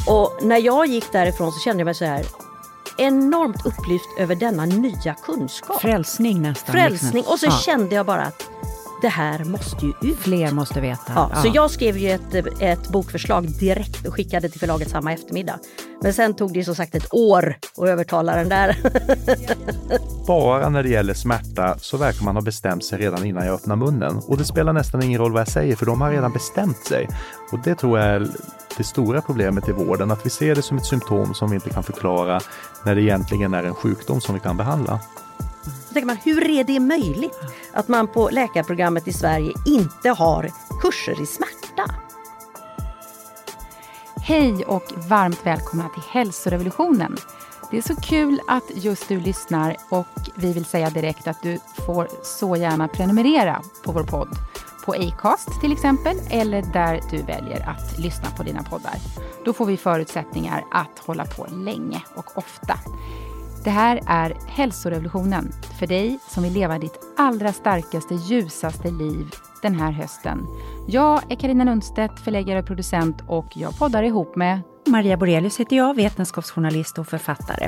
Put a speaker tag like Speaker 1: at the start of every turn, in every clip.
Speaker 1: Och när jag gick därifrån så kände jag mig så här enormt upplyft över denna nya kunskap.
Speaker 2: Frälsning nästan.
Speaker 1: Frälsning.
Speaker 2: Liksom.
Speaker 1: Och så kände jag bara att det här måste ju ut.
Speaker 2: Fler måste veta.
Speaker 1: Ja. Så jag skrev ju ett bokförslag direkt och skickade till förlaget samma eftermiddag. Men sen tog det som sagt ett år att övertala den där.
Speaker 3: Bara när det gäller smärta så verkar man ha bestämt sig redan innan jag öppnar munnen. Och det spelar nästan ingen roll vad jag säger för de har redan bestämt sig. Och det tror jag är det stora problemet i vården. Att vi ser det som ett symptom som vi inte kan förklara när det egentligen är en sjukdom som vi kan behandla.
Speaker 1: Så tänker man, hur är det möjligt att man på läkarprogrammet i Sverige inte har kurser i smärta?
Speaker 4: Hej och varmt välkomna till Hälsorevolutionen. Det är så kul att just du lyssnar och vi vill säga direkt att du får så gärna prenumerera på vår podd. På Acast till exempel eller där du väljer att lyssna på dina poddar. Då får vi förutsättningar att hålla på länge och ofta. Det här är Hälsorevolutionen för dig som vill leva ditt allra starkaste, ljusaste liv den här hösten. Jag är Carina Lundstedt, förläggare och producent och jag poddar ihop med
Speaker 2: Maria Borelius heter jag, vetenskapsjournalist och författare.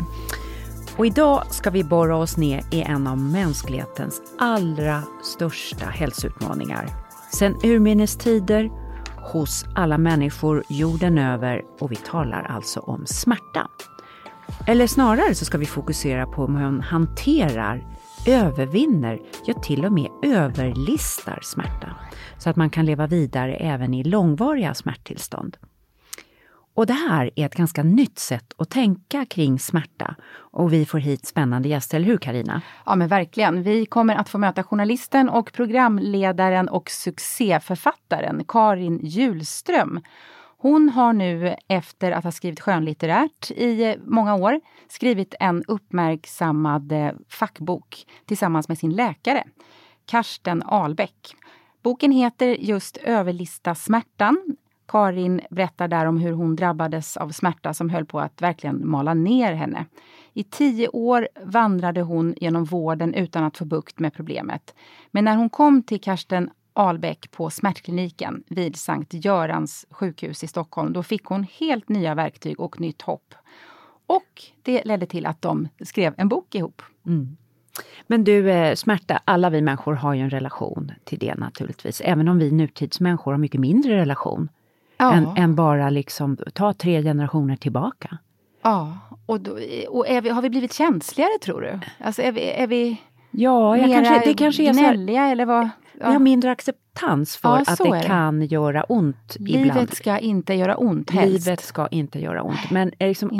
Speaker 2: Och idag ska vi borra oss ner i en av mänsklighetens allra största hälsoutmaningar. Sen urminnes tider, hos alla människor jorden över och vi talar alltså om smärta. Eller snarare så ska vi fokusera på hur man hanterar, övervinner, ja till och med överlistar smärta. Så att man kan leva vidare även i långvariga smärttillstånd. Och det här är ett ganska nytt sätt att tänka kring smärta. Och vi får hit spännande gäster, eller hur Carina?
Speaker 4: Ja men verkligen. Vi kommer att få möta journalisten och programledaren och succéförfattaren Karin Hjulström. Hon har nu efter att ha skrivit skönlitterärt i många år skrivit en uppmärksammad fackbok tillsammans med sin läkare, Karsten Ahlbäck. Boken heter just Överlista smärtan. Karin berättar där om hur hon drabbades av smärta som höll på att verkligen mala ner henne. I 10 år vandrade hon genom vården utan att få bukt med problemet. Men när hon kom till Karsten Ahlbäck på smärtkliniken vid Sankt Görans sjukhus i Stockholm, då fick hon helt nya verktyg och nytt hopp. Och det ledde till att de skrev en bok ihop.
Speaker 2: Mm. Men du, smärta, alla vi människor har ju en relation till det naturligtvis. Även om vi nutidsmänniskor har mycket mindre relation.
Speaker 4: Ja.
Speaker 2: Än bara liksom ta 3 generationer tillbaka.
Speaker 4: Ja, och har vi blivit känsligare tror du? Alltså är vi
Speaker 2: ja, det kanske är
Speaker 4: gnälliga eller vad?
Speaker 2: Ja. Vi har mindre acceptans för att det kan göra ont ibland.
Speaker 4: Livet ska inte göra ont helst.
Speaker 2: Livet ska inte göra ont. Men liksom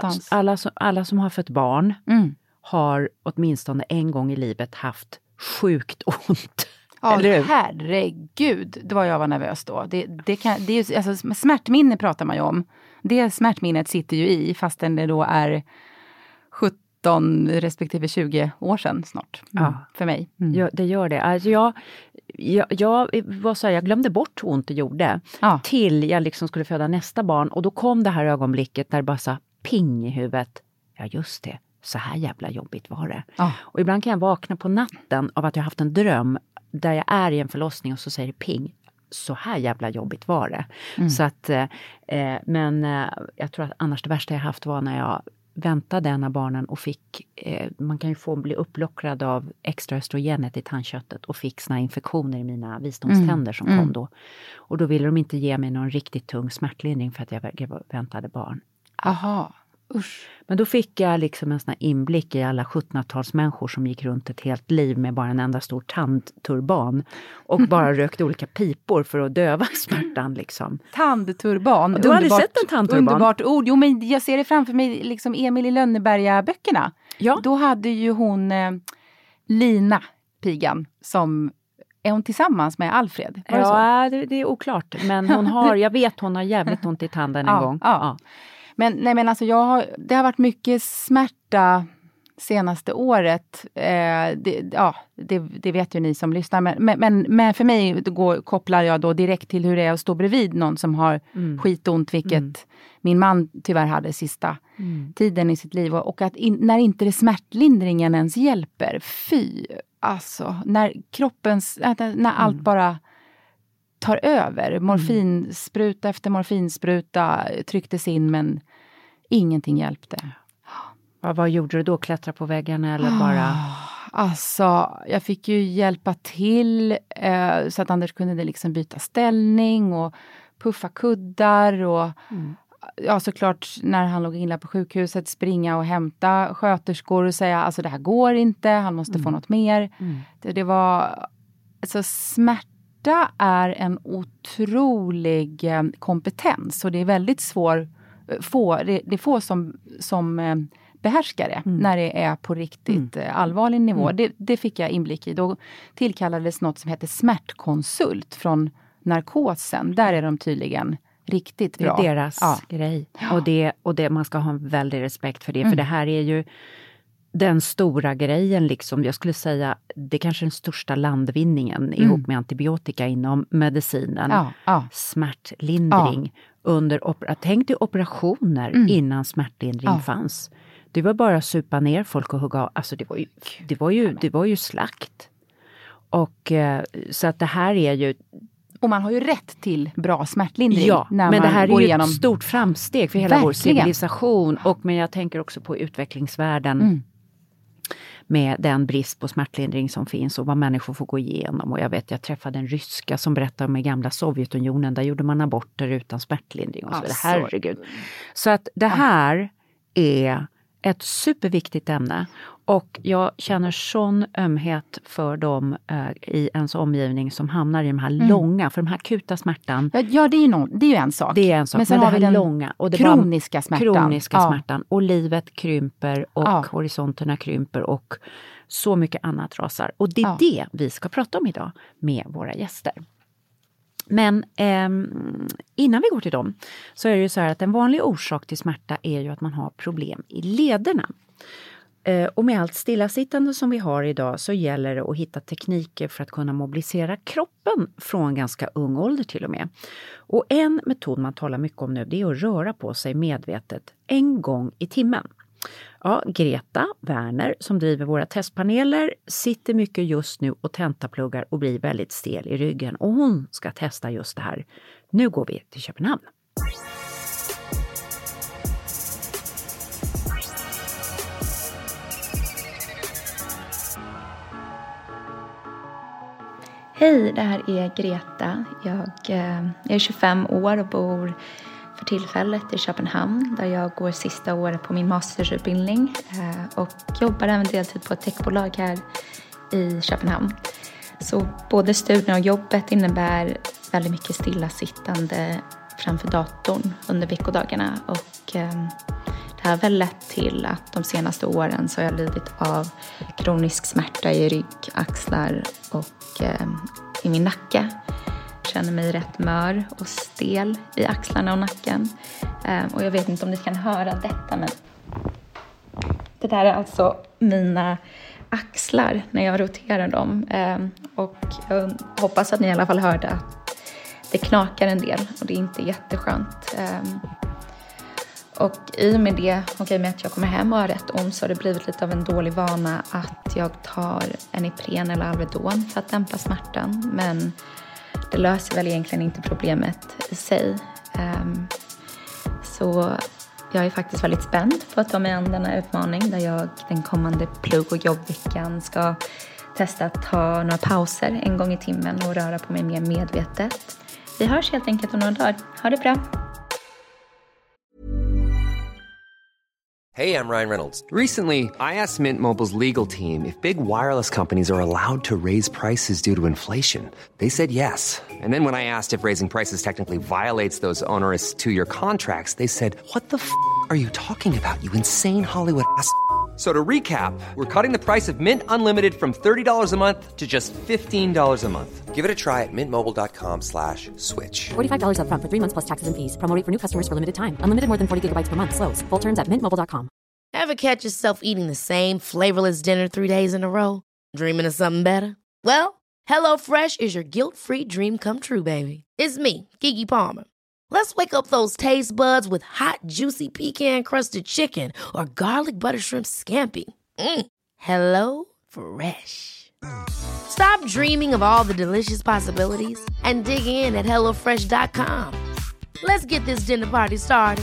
Speaker 2: alla som har fått barn har åtminstone en gång i livet haft sjukt ont.
Speaker 4: Ja, herregud, det var jag var nervös då. Det är ju, alltså, smärtminne pratar man ju om. Det smärtminnet sitter ju i fastän det då är 17 respektive 20 år sedan snart för mig.
Speaker 2: Ja, det gör det. Alltså jag glömde bort hur ont det gjorde till jag liksom skulle föda nästa barn. Och då kom det här ögonblicket där det bara sa ping i huvudet. Ja just det, så här jävla jobbigt var det. Och ibland kan jag vakna på natten av att jag haft en dröm där jag är i en förlossning och så säger det ping. Så här jävla jobbigt var det. Så att, men jag tror att annars det värsta jag haft var när jag väntade en av barnen och fick, man kan ju bli upplockrad av extra östrogenet i tandköttet och fick såna infektioner i mina visdomständer som kom då. Och då ville de inte ge mig någon riktigt tung smärtlindring för att jag väntade barn.
Speaker 4: Aha. Usch.
Speaker 2: Men då fick jag liksom en sån här inblick i alla 1700-talsmänniskor som gick runt ett helt liv med bara en enda stor tandturban och bara rökte olika pipor för att döva smärtan liksom.
Speaker 4: Tandturban.
Speaker 2: Du har aldrig sett en tandturban?
Speaker 4: Underbart ord. Jo, men jag ser det framför mig liksom Emil i Lönneberga-böckerna. Ja. Då hade ju hon Lina, pigan, som... Är hon tillsammans med Alfred?
Speaker 2: Ja, det är oklart. Men jag vet hon har jävligt ont i tanden en gång.
Speaker 4: Ja. Men alltså det har varit mycket smärta senaste året. Det vet ju ni som lyssnar. Men för mig kopplar jag då direkt till hur det är att stå bredvid någon som har skitont. Vilket min man tyvärr hade sista tiden i sitt liv. Och att när inte det smärtlindringen ens hjälper. Fy, alltså. När allt bara tar över. Morfinspruta efter morfinspruta trycktes in, men ingenting hjälpte.
Speaker 2: Vad gjorde du då? Klättra på väggarna eller bara...
Speaker 4: Alltså, jag fick ju hjälpa till så att Anders kunde liksom byta ställning och puffa kuddar och ja, såklart när han låg inlagd på sjukhuset springa och hämta sköterskor och säga alltså det här går inte, han måste få något mer. Det var, alltså smärta är en otrolig kompetens och det är väldigt det är få som behärskare när det är på riktigt allvarlig nivå. Det fick jag inblick i. Då tillkallades något som heter smärtkonsult från narkosen. Där är de tydligen riktigt bra.
Speaker 2: Det är deras grej. Och det, man ska ha en väldig respekt för det. För det här är ju den stora grejen liksom. Jag skulle säga det är kanske den största landvinningen ihop med antibiotika inom medicinen. Smärtlindring. Tänk dig operationer innan smärtlindring fanns. Det var bara supa ner folk och hugga. Alltså det var ju slakt. Och så att det här är ju...
Speaker 4: Och man har ju rätt till bra smärtlindring.
Speaker 2: Ja,
Speaker 4: när
Speaker 2: men det här är ju
Speaker 4: igenom...
Speaker 2: ett stort framsteg för hela vår civilisation. Men jag tänker också på utvecklingsvärlden. Med den brist på smärtlindring som finns och vad människor får gå igenom. Och jag träffade en ryska som berättade om i gamla Sovjetunionen. Där gjorde man aborter utan smärtlindring. Och så alltså. Herregud. Så att det här är ett superviktigt ämne. Och jag känner sån ömhet för dem i ens omgivning som hamnar i de här långa, för de här akuta smärtan.
Speaker 4: Ja, det är ju en sak.
Speaker 2: Det är en sak,
Speaker 4: men sen har vi den
Speaker 2: långa. Och det
Speaker 4: kroniska smärtan.
Speaker 2: Kroniska smärtan. Och livet krymper och horisonterna krymper och så mycket annat rasar. Och det är det vi ska prata om idag med våra gäster. Men innan vi går till dem så är det ju så här att en vanlig orsak till smärta är ju att man har problem i lederna. Och med allt stillasittande som vi har idag så gäller det att hitta tekniker för att kunna mobilisera kroppen från ganska ung ålder till och med. Och en metod man talar mycket om nu det är att röra på sig medvetet en gång i timmen. Ja, Greta Werner som driver våra testpaneler sitter mycket just nu och tentapluggar och blir väldigt stel i ryggen. Och hon ska testa just det här. Nu går vi till Köpenhamn.
Speaker 5: Hej, det här är Greta. Jag är 25 år och bor för tillfället i Köpenhamn där jag går sista året på min mastersutbildning och jobbar även deltid på ett techbolag här i Köpenhamn. Så både studierna och jobbet innebär väldigt mycket stillasittande framför datorn under veckodagarna och det här har väl lett till att de senaste åren så har jag lidit av kronisk smärta i rygg, axlar och i min nacke. Jag känner mig rätt mör och stel i axlarna och nacken. Och jag vet inte om ni kan höra detta, men det där är alltså mina axlar när jag roterar dem. Och jag hoppas att ni i alla fall hörde att det knakar en del och det är inte jätteskönt. Och i och med det, med att jag kommer hem och har rätt ont så har det blivit lite av en dålig vana att jag tar en Ipren eller Alvedon för att dämpa smärtan. Men det löser väl egentligen inte problemet i sig. Så jag är faktiskt väldigt spänd på att ta mig an denna utmaning där jag den kommande plugg- och jobbveckan ska testa att ta några pauser en gång i timmen och röra på mig mer medvetet. Vi hörs helt enkelt om några dagar. Ha det bra!
Speaker 6: Hey, I'm Ryan Reynolds. Recently, I asked Mint Mobile's legal team if big wireless companies are allowed to raise prices due to inflation. They said yes. And then when I asked if raising prices technically violates those onerous 2-year contracts, they said, "What the f*** are you talking about, you insane Hollywood ass?" So to recap, we're cutting the price of Mint Unlimited from $30 a month to just $15 a month. Give it a try at mintmobile.com/switch.
Speaker 7: $45 up front for 3 months plus taxes and fees. Promo rate for new customers for limited time. Unlimited more than 40 gigabytes per month. Slows full terms at mintmobile.com.
Speaker 8: Ever catch yourself eating the same flavorless dinner 3 days in a row? Dreaming of something better? Well, HelloFresh is your guilt-free dream come true, baby. It's me, Keke Palmer. Let's wake up those taste buds with hot, juicy pecan-crusted chicken or garlic butter shrimp scampi. Hello Fresh. Stop dreaming of all the delicious possibilities and dig in at HelloFresh.com. Let's get this dinner party started.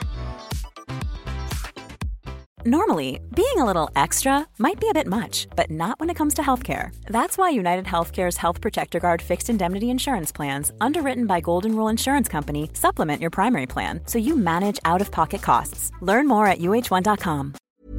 Speaker 9: Normally, being a little extra might be a bit much, but not when it comes to healthcare. That's why United Healthcare's Health Protector Guard fixed indemnity insurance plans, underwritten by Golden Rule Insurance Company, supplement your primary plan so you manage out-of-pocket costs. Learn more at uh1.com.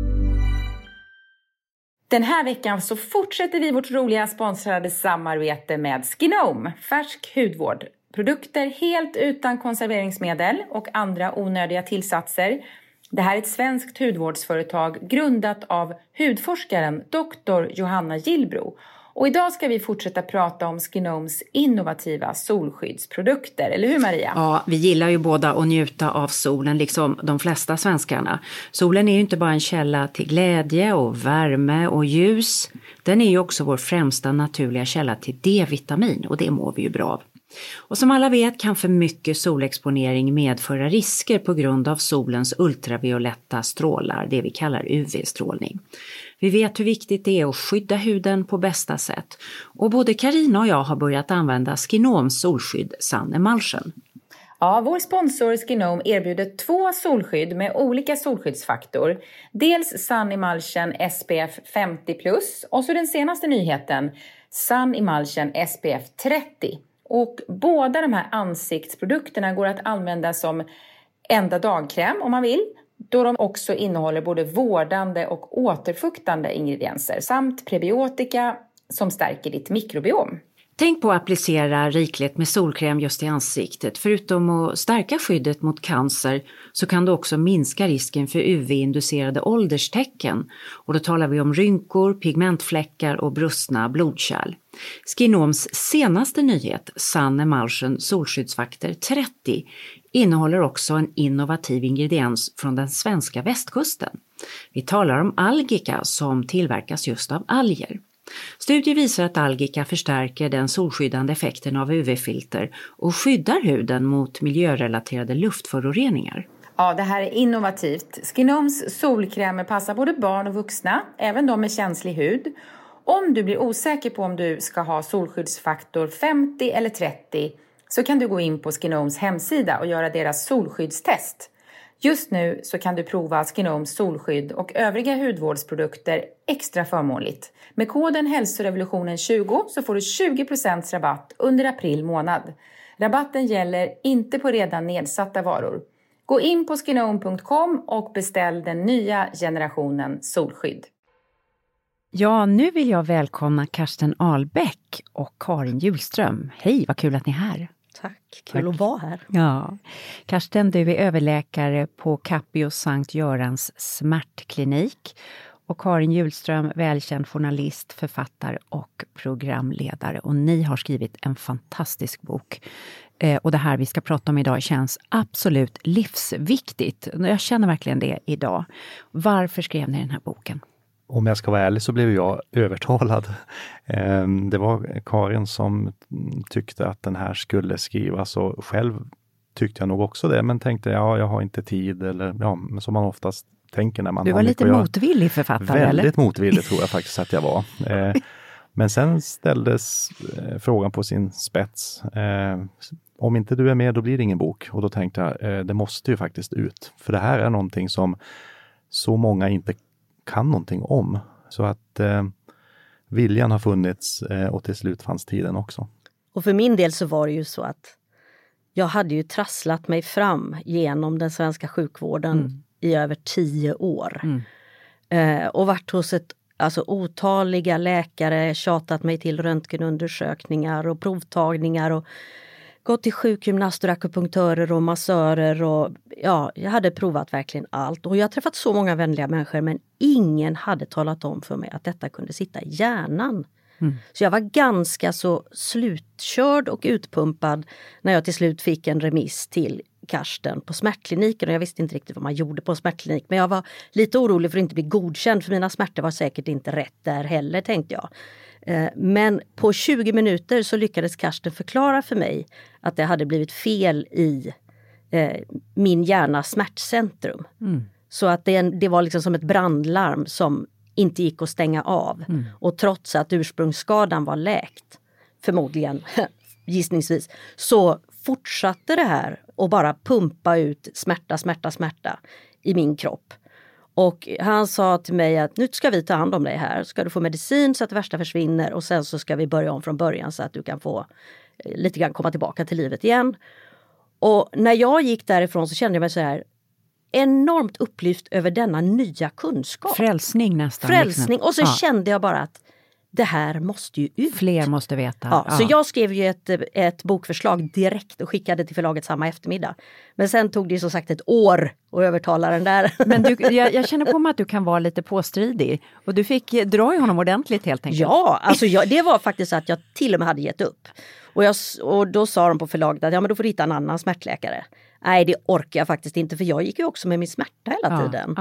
Speaker 4: Den här veckan så fortsätter vi vårt roliga sponsrade samarbete med Skinome, färsk hudvård. Produkter helt utan konserveringsmedel och andra onödiga tillsatser. Det här är ett svenskt hudvårdsföretag grundat av hudforskaren Dr. Johanna Gillbro. Och idag ska vi fortsätta prata om Skinomes innovativa solskyddsprodukter. Eller hur, Maria?
Speaker 2: Ja, vi gillar ju båda att njuta av solen, liksom de flesta svenskarna. Solen är ju inte bara en källa till glädje och värme och ljus. Den är ju också vår främsta naturliga källa till D-vitamin, och det mår vi ju bra av. Och som alla vet kan för mycket solexponering medföra risker på grund av solens ultravioletta strålar, det vi kallar UV-strålning. Vi vet hur viktigt det är att skydda huden på bästa sätt. Och både Carina och jag har börjat använda Skinomes solskydd Sun Emulsion.
Speaker 4: Ja, vår sponsor Skinome erbjuder 2 solskydd med olika solskyddsfaktor. Dels Sun Emulsion SPF 50+, och så den senaste nyheten, Sun Emulsion SPF 30. Och båda de här ansiktsprodukterna går att använda som enda dagkräm om man vill, då de också innehåller både vårdande och återfuktande ingredienser samt prebiotika som stärker ditt mikrobiom.
Speaker 2: Tänk på att applicera rikligt med solkräm just i ansiktet. Förutom att stärka skyddet mot cancer så kan du också minska risken för UV-inducerade ålderstecken. Och då talar vi om rynkor, pigmentfläckar och brustna blodkärl. Skinomes senaste nyhet, Sun Emulsion solskyddsfaktor 30, innehåller också en innovativ ingrediens från den svenska västkusten. Vi talar om algika som tillverkas just av alger. Studier visar att algika förstärker den solskyddande effekten av UV-filter och skyddar huden mot miljörelaterade luftföroreningar.
Speaker 4: Ja, det här är innovativt. Skinomes solkrämer passar både barn och vuxna, även de med känslig hud. Om du blir osäker på om du ska ha solskyddsfaktor 50 eller 30 så kan du gå in på Skinomes hemsida och göra deras solskyddstest. Just nu så kan du prova Skinomes solskydd och övriga hudvårdsprodukter extra förmånligt. Med koden hälsorevolutionen20 så får du 20% rabatt under april månad. Rabatten gäller inte på redan nedsatta varor. Gå in på skinome.com och beställ den nya generationen solskydd.
Speaker 2: Ja, nu vill jag välkomna Karsten Ahlbäck och Karin Hjulström. Hej, vad kul att ni är här.
Speaker 1: Tack, kul att vara här.
Speaker 2: Ja, Karsten, du är överläkare på Capio Sankt Görans smärtklinik. Och Karin Hjulström, välkänd journalist, författare och programledare. Och ni har skrivit en fantastisk bok. Och det här vi ska prata om idag känns absolut livsviktigt. Jag känner verkligen det idag. Varför skrev ni den här boken?
Speaker 3: Om jag ska vara ärlig så blev jag övertalad. Det var Karin som tyckte att den här skulle skrivas, och själv tyckte jag nog också det, men tänkte jag har inte tid, eller som man oftast tänker när man...
Speaker 2: Du var lite motvillig författare, eller?
Speaker 3: Väldigt motvillig tror jag faktiskt att jag var. Men sen ställdes frågan på sin spets. Om inte du är med, då blir det ingen bok. Och då tänkte jag, det måste ju faktiskt ut. För det här är någonting som så många inte kan någonting om. Så att viljan har funnits och till slut fanns tiden också.
Speaker 1: Och för min del så var det ju så att jag hade ju trasslat mig fram genom den svenska sjukvården i över 10 år. Och varit hos otaliga läkare, tjatat mig till röntgenundersökningar och provtagningar och gått till sjukgymnaster, akupunktörer och massörer, och ja, jag hade provat verkligen allt. Och jag har träffat så många vänliga människor, men ingen hade talat om för mig att detta kunde sitta i hjärnan. Så jag var ganska så slutkörd och utpumpad när jag till slut fick en remiss till Karsten på smärtkliniken, och jag visste inte riktigt vad man gjorde på smärtklinik, men jag var lite orolig för att inte bli godkänd, för mina smärtor var säkert inte rätt där heller, tänkte jag. Men på 20 minuter så lyckades Karsten förklara för mig att det hade blivit fel i min hjärnas smärtcentrum. Så att det var liksom som ett brandlarm som inte gick att stänga av. Och trots att ursprungsskadan var läkt, förmodligen, gissningsvis, så fortsatte det här och bara pumpa ut smärta i min kropp. Och han sa till mig att nu ska vi ta hand om dig här. Ska du få medicin så att det värsta försvinner och sen så ska vi börja om från början så att du kan få lite grann komma tillbaka till livet igen. Och när jag gick därifrån så kände jag mig så här enormt upplyft över denna nya kunskap.
Speaker 2: Frälsning nästan.
Speaker 1: Frälsning. Och så kände jag bara att det här måste ju ut.
Speaker 2: Fler måste veta.
Speaker 1: Ja, så jag skrev ju ett bokförslag direkt och skickade till förlaget samma eftermiddag. Men sen tog det ju som sagt ett år att övertala den där.
Speaker 2: Men jag känner på mig att du kan vara lite påstridig. Och du fick dra i honom ordentligt helt enkelt.
Speaker 1: Ja, alltså det var faktiskt så att jag till och med hade gett upp. Och då sa de på förlaget att men då får du hitta en annan smärtläkare. Nej, det orkar jag faktiskt inte, för jag gick ju också med min smärta hela tiden.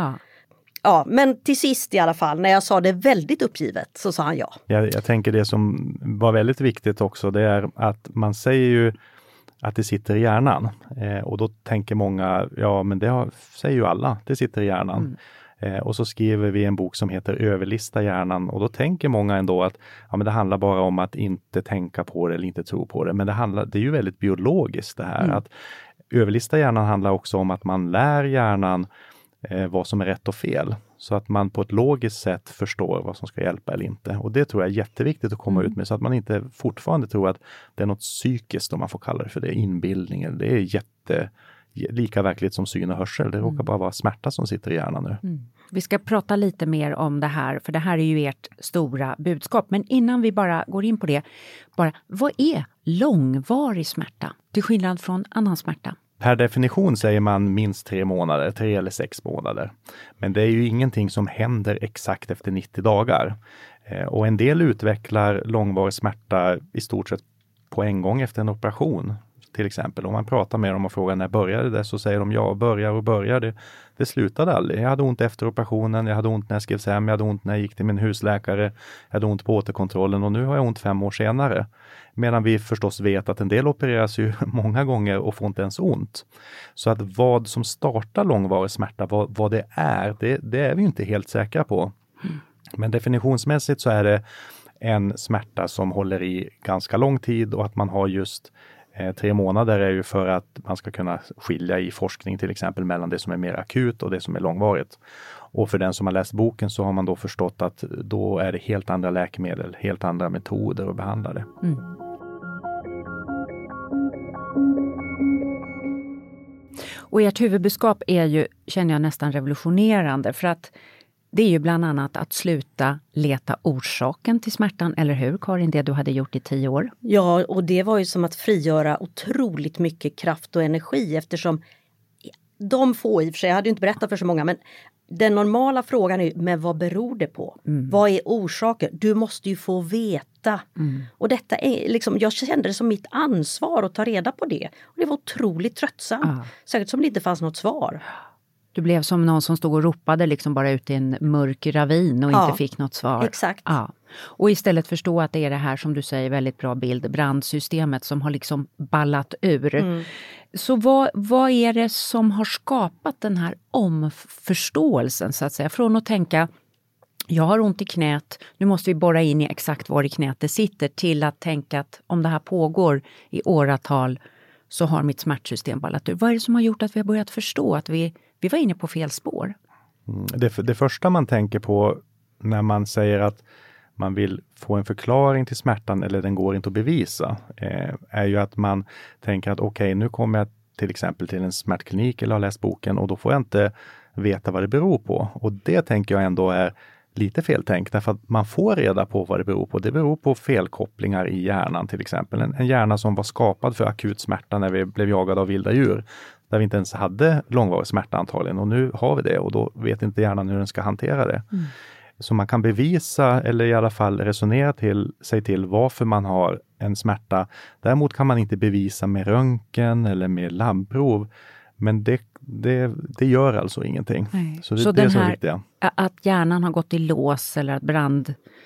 Speaker 1: Ja, men till sist i alla fall, när jag sa det väldigt uppgivet, så sa han ja.
Speaker 3: Jag tänker det som var väldigt viktigt också, det är att man säger ju att det sitter i hjärnan. Och då tänker många, ja men det säger ju alla, det sitter i hjärnan. Och så skriver vi en bok som heter Överlista hjärnan, och då tänker många ändå att men det handlar bara om att inte tänka på det eller inte tro på det. Men det är ju väldigt biologiskt det här. Att överlista hjärnan handlar också om att man lär hjärnan vad som är rätt och fel. Så att man på ett logiskt sätt förstår vad som ska hjälpa eller inte. Och det tror jag är jätteviktigt att komma ut med, så att man inte fortfarande tror att det är något psykiskt, om man får kalla det för det, inbildning. Det är lika verkligt som syn och hörsel. Det råkar bara vara smärta som sitter i hjärnan nu.
Speaker 2: Vi ska prata lite mer om det här, för det här är ju ert stora budskap. Men innan vi bara går in på det, vad är långvarig smärta till skillnad från annan smärta?
Speaker 3: Per definition säger man minst 3 månader, 3 eller 6 månader. Men det är ju ingenting som händer exakt efter 90 dagar. Och en del utvecklar långvarig smärta i stort sett på en gång efter en operation. Till exempel om man pratar med dem och frågar när började det, så säger de börjar. Det slutade aldrig. Jag hade ont efter operationen, jag hade ont när jag skrevs hem, jag hade ont när jag gick till min husläkare, jag hade ont på återkontrollen och nu har jag ont 5 år senare. Medan vi förstås vet att en del opereras ju många gånger och får inte ens ont. Så att vad som startar långvarig smärta, vad det är vi inte helt säkra på. Men definitionsmässigt så är det en smärta som håller i ganska lång tid, och att man har just 3 månader är ju för att man ska kunna skilja i forskning till exempel mellan det som är mer akut och det som är långvarigt. Och för den som har läst boken så har man då förstått att då är det helt andra läkemedel, helt andra metoder att behandla det.
Speaker 2: Och ert huvudbudskap är ju, känner jag, nästan revolutionerande, för att det är ju bland annat att sluta leta orsaken till smärtan, eller hur Karin, det du hade gjort i 10 år? Ja,
Speaker 1: och det var ju som att frigöra otroligt mycket kraft och energi, eftersom de få i och för sig, jag hade ju inte berättat för så många, men den normala frågan är, men vad beror det på? Vad är orsaken? Du måste ju få veta. Och detta är liksom, jag kände det som mitt ansvar att ta reda på det. Och det var otroligt tröttsamt. Säkert som det inte fanns något svar.
Speaker 2: Du blev som någon som stod och ropade liksom bara ut i en mörk ravin och inte fick något svar.
Speaker 1: Exakt.
Speaker 2: Ja. Och istället förstå att det är det här, som du säger, väldigt bra bild, brandsystemet som har liksom ballat ur. Så vad är det som har skapat den här omförståelsen, så att säga? Från att tänka, jag har ont i knät, nu måste vi borra in i exakt var i knät det sitter, till att tänka att om det här pågår i åratal så har mitt smärtsystem ballat ur. Vad är det som har gjort att vi har börjat förstå att vi var inne på fel spår?
Speaker 3: Det första man tänker på när man säger att man vill få en förklaring till smärtan eller den går inte att bevisa, är ju att man tänker att okej, nu kommer jag till exempel till en smärtklinik eller har läst boken och då får jag inte veta vad det beror på. Och det tänker jag ändå är lite feltänkt, därför att man får reda på vad det beror på. Det beror på felkopplingar i hjärnan till exempel. En hjärna som var skapad för akut smärta när vi blev jagade av vilda djur. Där vi inte ens hade långvarig smärta antagligen. Och nu har vi det, och då vet inte hjärnan hur den ska hantera det. Så man kan bevisa, eller i alla fall resonera sig till varför man har en smärta. Däremot kan man inte bevisa med röntgen eller med labbprov. Men det gör alltså ingenting.
Speaker 2: Nej.
Speaker 3: Så det är så viktigt.
Speaker 2: Att hjärnan har gått i lås eller att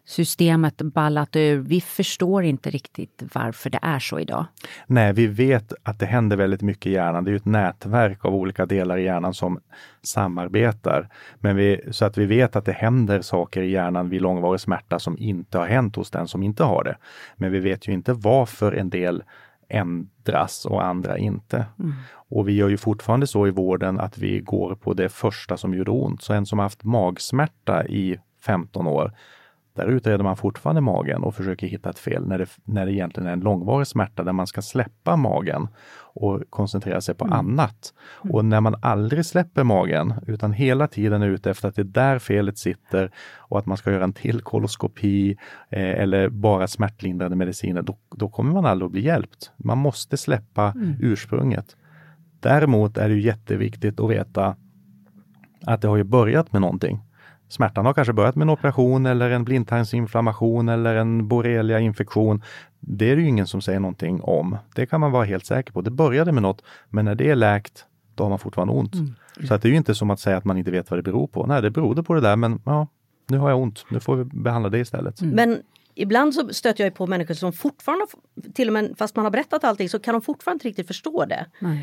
Speaker 2: systemet ballat ur. Vi förstår inte riktigt varför det är så idag.
Speaker 3: Nej, vi vet att det händer väldigt mycket i hjärnan. Det är ju ett nätverk av olika delar i hjärnan som samarbetar. Så att vi vet att det händer saker i hjärnan vid långvarig smärta som inte har hänt hos den som inte har det. Men vi vet ju inte varför en del ändras och andra inte. Och vi gör ju fortfarande så i vården att vi går på det första som gjorde ont. Så en som har haft magsmärta i 15 år, där utreder man fortfarande magen och försöker hitta ett fel när det egentligen är en långvarig smärta där man ska släppa magen och koncentrera sig på annat. Och när man aldrig släpper magen utan hela tiden är ute efter att det är där felet sitter och att man ska göra en till koloskopi eller bara smärtlindrande mediciner, då kommer man aldrig att bli hjälpt. Man måste släppa ursprunget. Däremot är det ju jätteviktigt att veta att det har ju börjat med någonting. Smärtan har kanske börjat med en operation eller en blindtarmsinflammation eller en borrelia-infektion. Det är det ju ingen som säger någonting om. Det kan man vara helt säker på. Det började med något, men när det är läkt, då har man fortfarande ont. Så att det är ju inte som att säga att man inte vet vad det beror på. Nej, det berodde på det där, men ja, nu har jag ont. Nu får vi behandla det istället.
Speaker 1: Men ibland så stöter jag på människor som fortfarande, till och med fast man har berättat allting, så kan de fortfarande inte riktigt förstå det.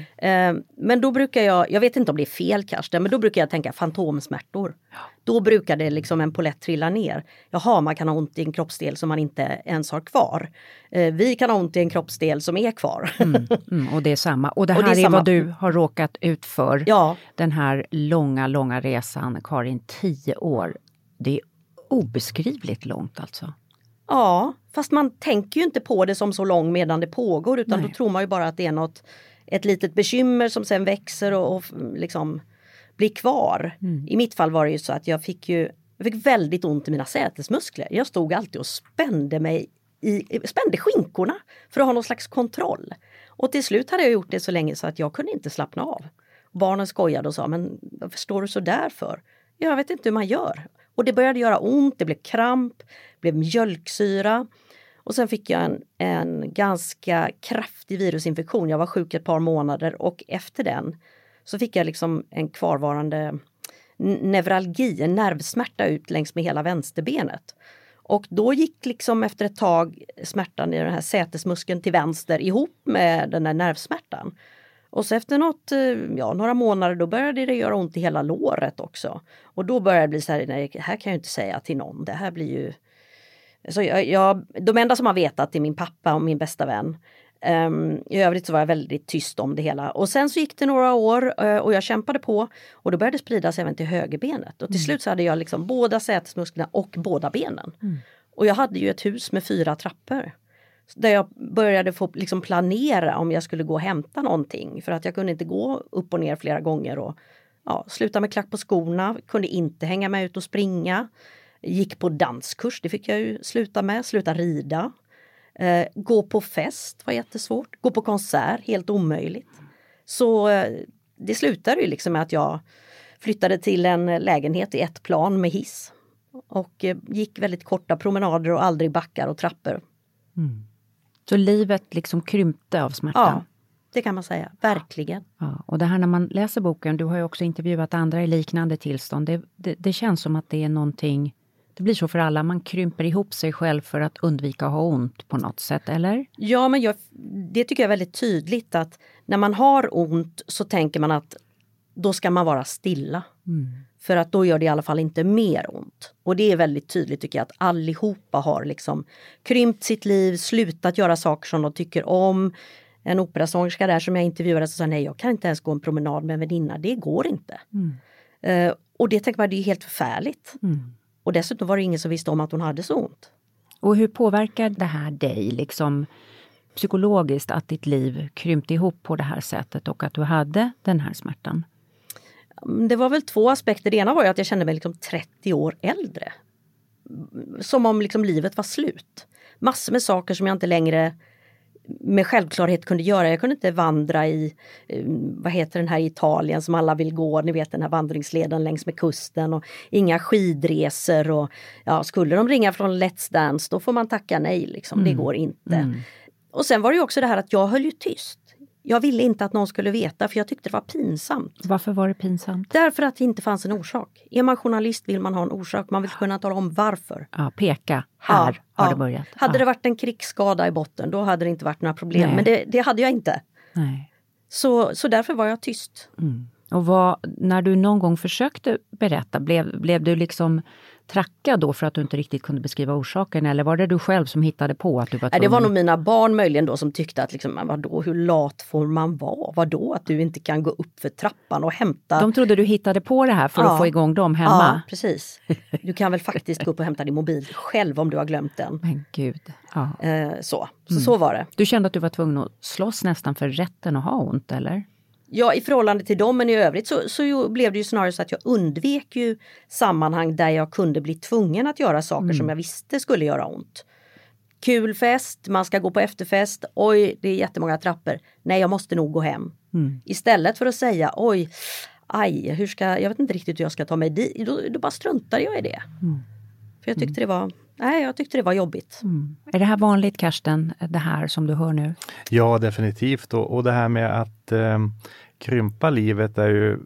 Speaker 1: Men då brukar jag vet inte om det är fel Karsten, men då brukar jag tänka fantomsmärtor. Då brukar det liksom en polett trilla ner. Jaha, man kan ha ont i en kroppsdel som man inte ens har kvar. Vi kan ha ont i en kroppsdel som är kvar.
Speaker 2: Och det är samma. Och det här är vad du har råkat ut för.
Speaker 1: Ja.
Speaker 2: Den här långa resan, Karin, 10 år. Det är obeskrivligt långt alltså.
Speaker 1: Ja, fast man tänker ju inte på det som så lång medan det pågår, utan då tror man ju bara att det är ett litet bekymmer som sen växer och liksom blir kvar. I mitt fall var det ju så att jag fick väldigt ont i mina sätesmuskler. Jag stod alltid och spände skinkorna för att ha någon slags kontroll. Och till slut hade jag gjort det så länge så att jag kunde inte slappna av. Barnen skojade och sa, men vad förstår du så där för? Jag vet inte hur man gör. Och det började göra ont, det blev kramp, blev mjölksyra. Och sen fick jag en ganska kraftig virusinfektion. Jag var sjuk ett par månader och efter den så fick jag liksom en kvarvarande neuralgi, en nervsmärta ut längs med hela vänsterbenet. Och då gick liksom efter ett tag smärtan i den här sätesmuskeln till vänster ihop med den där nervsmärtan. Och så efter några månader då började det göra ont i hela låret också. Och då började det bli så här, nej, här kan jag inte säga till någon. Det här blir ju... Så de enda som har vetat är min pappa och min bästa vän. I övrigt så var jag väldigt tyst om det hela. Och sen så gick det några år och jag kämpade på. Och då började det spridas även till högerbenet. Och till slut så hade jag liksom båda sätesmusklerna och båda benen. Och jag hade ju ett hus med 4 trappor. Där jag började få liksom planera om jag skulle gå och hämta någonting. För att jag kunde inte gå upp och ner flera gånger. Och sluta med klack på skorna. Kunde inte hänga med ut och springa. Gick på danskurs, det fick jag ju sluta med. Sluta rida. Gå på fest var jättesvårt. Gå på konsert, helt omöjligt. Så det slutade ju liksom med att jag flyttade till en lägenhet i 1 plan med hiss. Och gick väldigt korta promenader och aldrig backar och trappor.
Speaker 2: Så livet liksom krympte av smärtan?
Speaker 1: Ja, det kan man säga. Verkligen.
Speaker 2: Ja, och det här när man läser boken, du har ju också intervjuat andra i liknande tillstånd. Det känns som att det är någonting, det blir så för alla. Man krymper ihop sig själv för att undvika att ha ont på något sätt, eller? Ja,
Speaker 1: men det tycker jag är väldigt tydligt att när man har ont så tänker man att då ska man vara stilla. För att då gör det i alla fall inte mer ont. Och det är väldigt tydligt tycker jag att allihopa har liksom krympt sitt liv, slutat göra saker som de tycker om. En operasångerska där som jag intervjuade så sa nej, jag kan inte ens gå en promenad med en väninna, det går inte. Och det tänker man, det är helt förfärligt. Och dessutom var det ingen som visste om att hon hade så ont.
Speaker 2: Och hur påverkar det här dig liksom psykologiskt att ditt liv krympte ihop på det här sättet och att du hade den här smärtan?
Speaker 1: Det var väl 2 aspekter. Det ena var ju att jag kände mig liksom 30 år äldre. Som om liksom livet var slut. Massor med saker som jag inte längre med självklarhet kunde göra. Jag kunde inte vandra i, vad heter den här i Italien som alla vill gå. Ni vet den här vandringsleden längs med kusten. Och inga skidresor. Och, skulle de ringa från Let's Dance då får man tacka nej. Liksom. Det går inte. Och sen var det ju också det här att jag höll ju tyst. jag ville inte att någon skulle veta för jag tyckte det var pinsamt.
Speaker 2: Varför var det pinsamt?
Speaker 1: Därför att det inte fanns en orsak. Är man journalist vill man ha en orsak. Man vill kunna tala om varför.
Speaker 2: Ja, peka. Här har det börjat.
Speaker 1: Hade det varit en krigsskada i botten då hade det inte varit några problem. Nej. Men det hade jag inte.
Speaker 2: Nej.
Speaker 1: Så därför var jag tyst.
Speaker 2: Och när du någon gång försökte berätta, blev du liksom trackad då för att du inte riktigt kunde beskriva orsaken? Eller var det du själv som hittade på att du var tvungen?
Speaker 1: Det var nog mina barn möjligen då som tyckte att liksom, vadå, hur lat får man vara? Vadå att du inte kan gå upp för trappan och hämta?
Speaker 2: De trodde du hittade på det här för att få igång dem hemma.
Speaker 1: Ja, precis. Du kan väl faktiskt gå upp och hämta din mobil själv om du har glömt den.
Speaker 2: Men gud. Ja.
Speaker 1: Så var det.
Speaker 2: Du kände att du var tvungen att slåss nästan för rätten att ha ont, eller?
Speaker 1: Ja, i förhållande till dem, men i övrigt så blev det ju snarare så att jag undvek ju sammanhang där jag kunde bli tvungen att göra saker som jag visste skulle göra ont. Kul fest, man ska gå på efterfest, oj det är jättemånga trappor, nej jag måste nog gå hem. Istället för att säga oj, aj, jag vet inte riktigt hur jag ska ta mig dit, då bara struntade jag i det. För jag tyckte det var jobbigt.
Speaker 2: Är det här vanligt, Karsten, det här som du hör nu?
Speaker 3: Ja, definitivt. Och det här med att krympa livet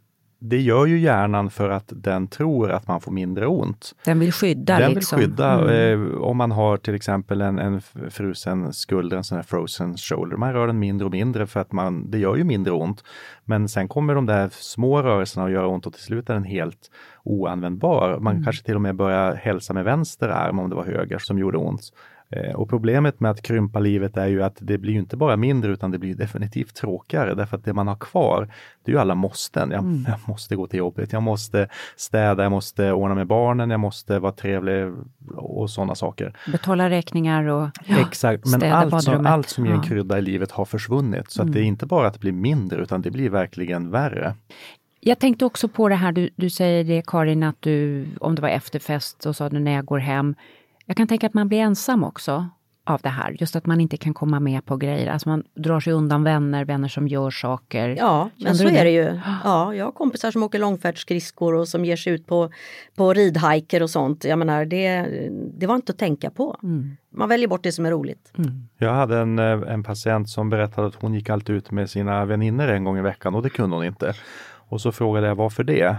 Speaker 3: det gör ju hjärnan för att den tror att man får mindre ont.
Speaker 2: Den vill skydda.
Speaker 3: Vill skydda. Om man har till exempel en frusen skulder, en sån här frozen shoulder. Man rör den mindre och mindre för att det gör ju mindre ont. Men sen kommer de där små rörelserna att göra ont och till slut är den helt oanvändbar. Man kanske till och med börjar hälsa med vänster arm om det var höger som gjorde ont. Och problemet med att krympa livet är ju att det blir ju inte bara mindre utan det blir definitivt tråkigare. Därför att det man har kvar, det är ju alla måsten. Jag måste gå till jobbet, jag måste städa, jag måste ordna med barnen, jag måste vara trevlig och sådana saker.
Speaker 2: Betala räkningar och
Speaker 3: exakt, men allt som ger en krydda i livet har försvunnit. Så att det är inte bara att det blir mindre utan det blir verkligen värre.
Speaker 2: Jag tänkte också på det här, du säger det Karin, att du, om det var efterfest så sa du när jag går hem. Jag kan tänka att man blir ensam också av det här. Just att man inte kan komma med på grejer. Alltså man drar sig undan vänner som gör saker.
Speaker 1: Ja, men så är det ju. Ja, jag har kompisar som åker långfärdsskridskor och som ger sig ut på ridhajker och sånt. Jag menar, det var inte att tänka på. Man väljer bort det som är roligt.
Speaker 3: Jag hade en patient som berättade att hon gick alltid ut med sina vänner en gång i veckan och det kunde hon inte. Och så frågade jag varför det.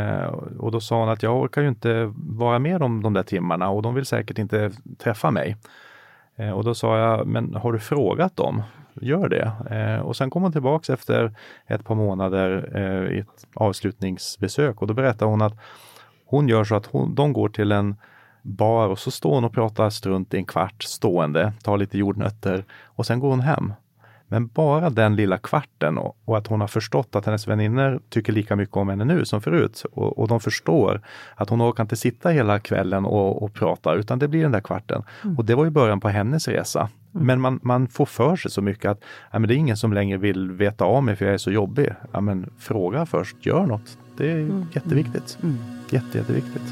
Speaker 3: Och då sa hon att jag orkar ju inte vara med om de där timmarna och de vill säkert inte träffa mig. Och då sa jag, men har du frågat dem? Gör det. Och sen kom hon tillbaka efter ett par månader i ett avslutningsbesök och då berättade hon att hon gör så att de går till en bar och så står hon och pratar strunt i en kvart stående, tar lite jordnötter och sen går hon hem. Men bara den lilla kvarten och att hon har förstått att hennes vänner tycker lika mycket om henne nu som förut. Och de förstår att hon orkar inte sitta hela kvällen och prata utan det blir den där kvarten. Och det var ju början på hennes resa. Men man får för sig så mycket att men det är ingen som längre vill veta av mig för jag är så jobbig. Ja, men fråga först, gör något. Det är jätteviktigt. Jätteviktigt.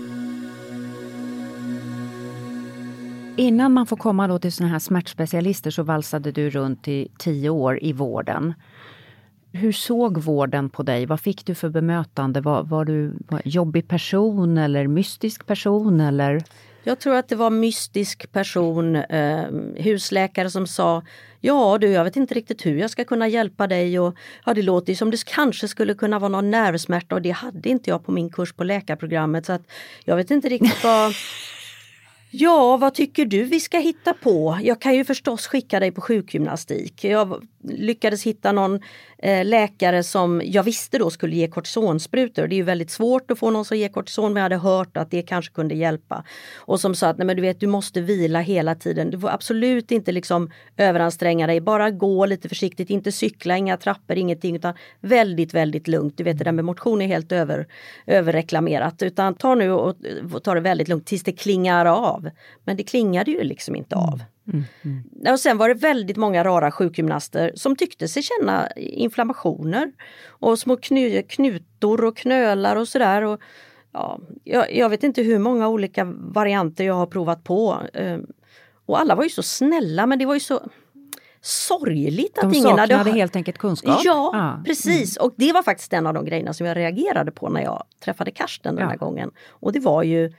Speaker 2: Innan man får komma då till såna här smärtspecialister så valsade du runt i 10 år i vården. Hur såg vården på dig? Vad fick du för bemötande? Var du jobbig person eller mystisk person? Eller?
Speaker 1: Jag tror att det var mystisk person, husläkare som sa ja du, jag vet inte riktigt hur jag ska kunna hjälpa dig och det låter ju som det kanske skulle kunna vara någon nervsmärta och det hade inte jag på min kurs på läkarprogrammet så att jag vet inte riktigt vad... Ja, vad tycker du vi ska hitta på? Jag kan ju förstås skicka dig på sjukgymnastik. Jag lyckades hitta någon läkare som jag visste då skulle ge kortisonsprutor. Det är ju väldigt svårt att få någon som ger kortison men jag hade hört att det kanske kunde hjälpa. Och som sa att nej, men du vet du måste vila hela tiden. Du får absolut inte liksom överanstränga dig. Bara gå lite försiktigt, inte cykla, inga trappor, ingenting utan väldigt, väldigt lugnt. Du vet det där med motion är helt överreklamerat. Utan ta nu och ta det väldigt lugnt tills det klingar av. Men det klingade ju liksom inte av. Och sen var det väldigt många rara sjukgymnaster som tyckte sig känna inflammationer och små knutor och knölar och sådär. Och, ja, jag vet inte hur många olika varianter jag har provat på. Och alla var ju så snälla men det var ju så sorgligt att ingen
Speaker 2: hade helt enkelt kunskap.
Speaker 1: Ja, precis. Och det var faktiskt en av de grejerna som jag reagerade på när jag träffade Karsten den här gången. Och det var ju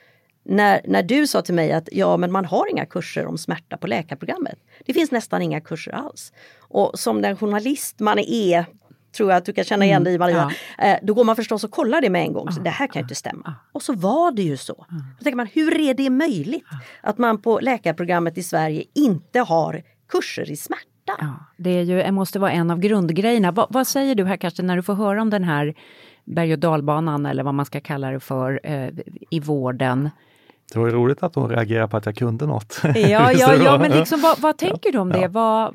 Speaker 1: när du sa till mig att men man har inga kurser om smärta på läkarprogrammet. Det finns nästan inga kurser alls. Och som den journalist man är, tror jag att du kan känna igen dig i, Maria. Då går man förstås och kollar det med en gång. Så det här kan ju inte stämma. Och så var det ju så. Då tänker man, hur är det möjligt att man på läkarprogrammet i Sverige inte har kurser i smärta?
Speaker 2: Ja, det måste vara en av grundgrejerna. Vad säger du här kanske när du får höra om den här berg- och dalbanan eller vad man ska kalla det för i vården?
Speaker 3: Det var roligt att hon reagerar på att jag kunde något.
Speaker 2: Ja, men liksom, vad tänker du om det?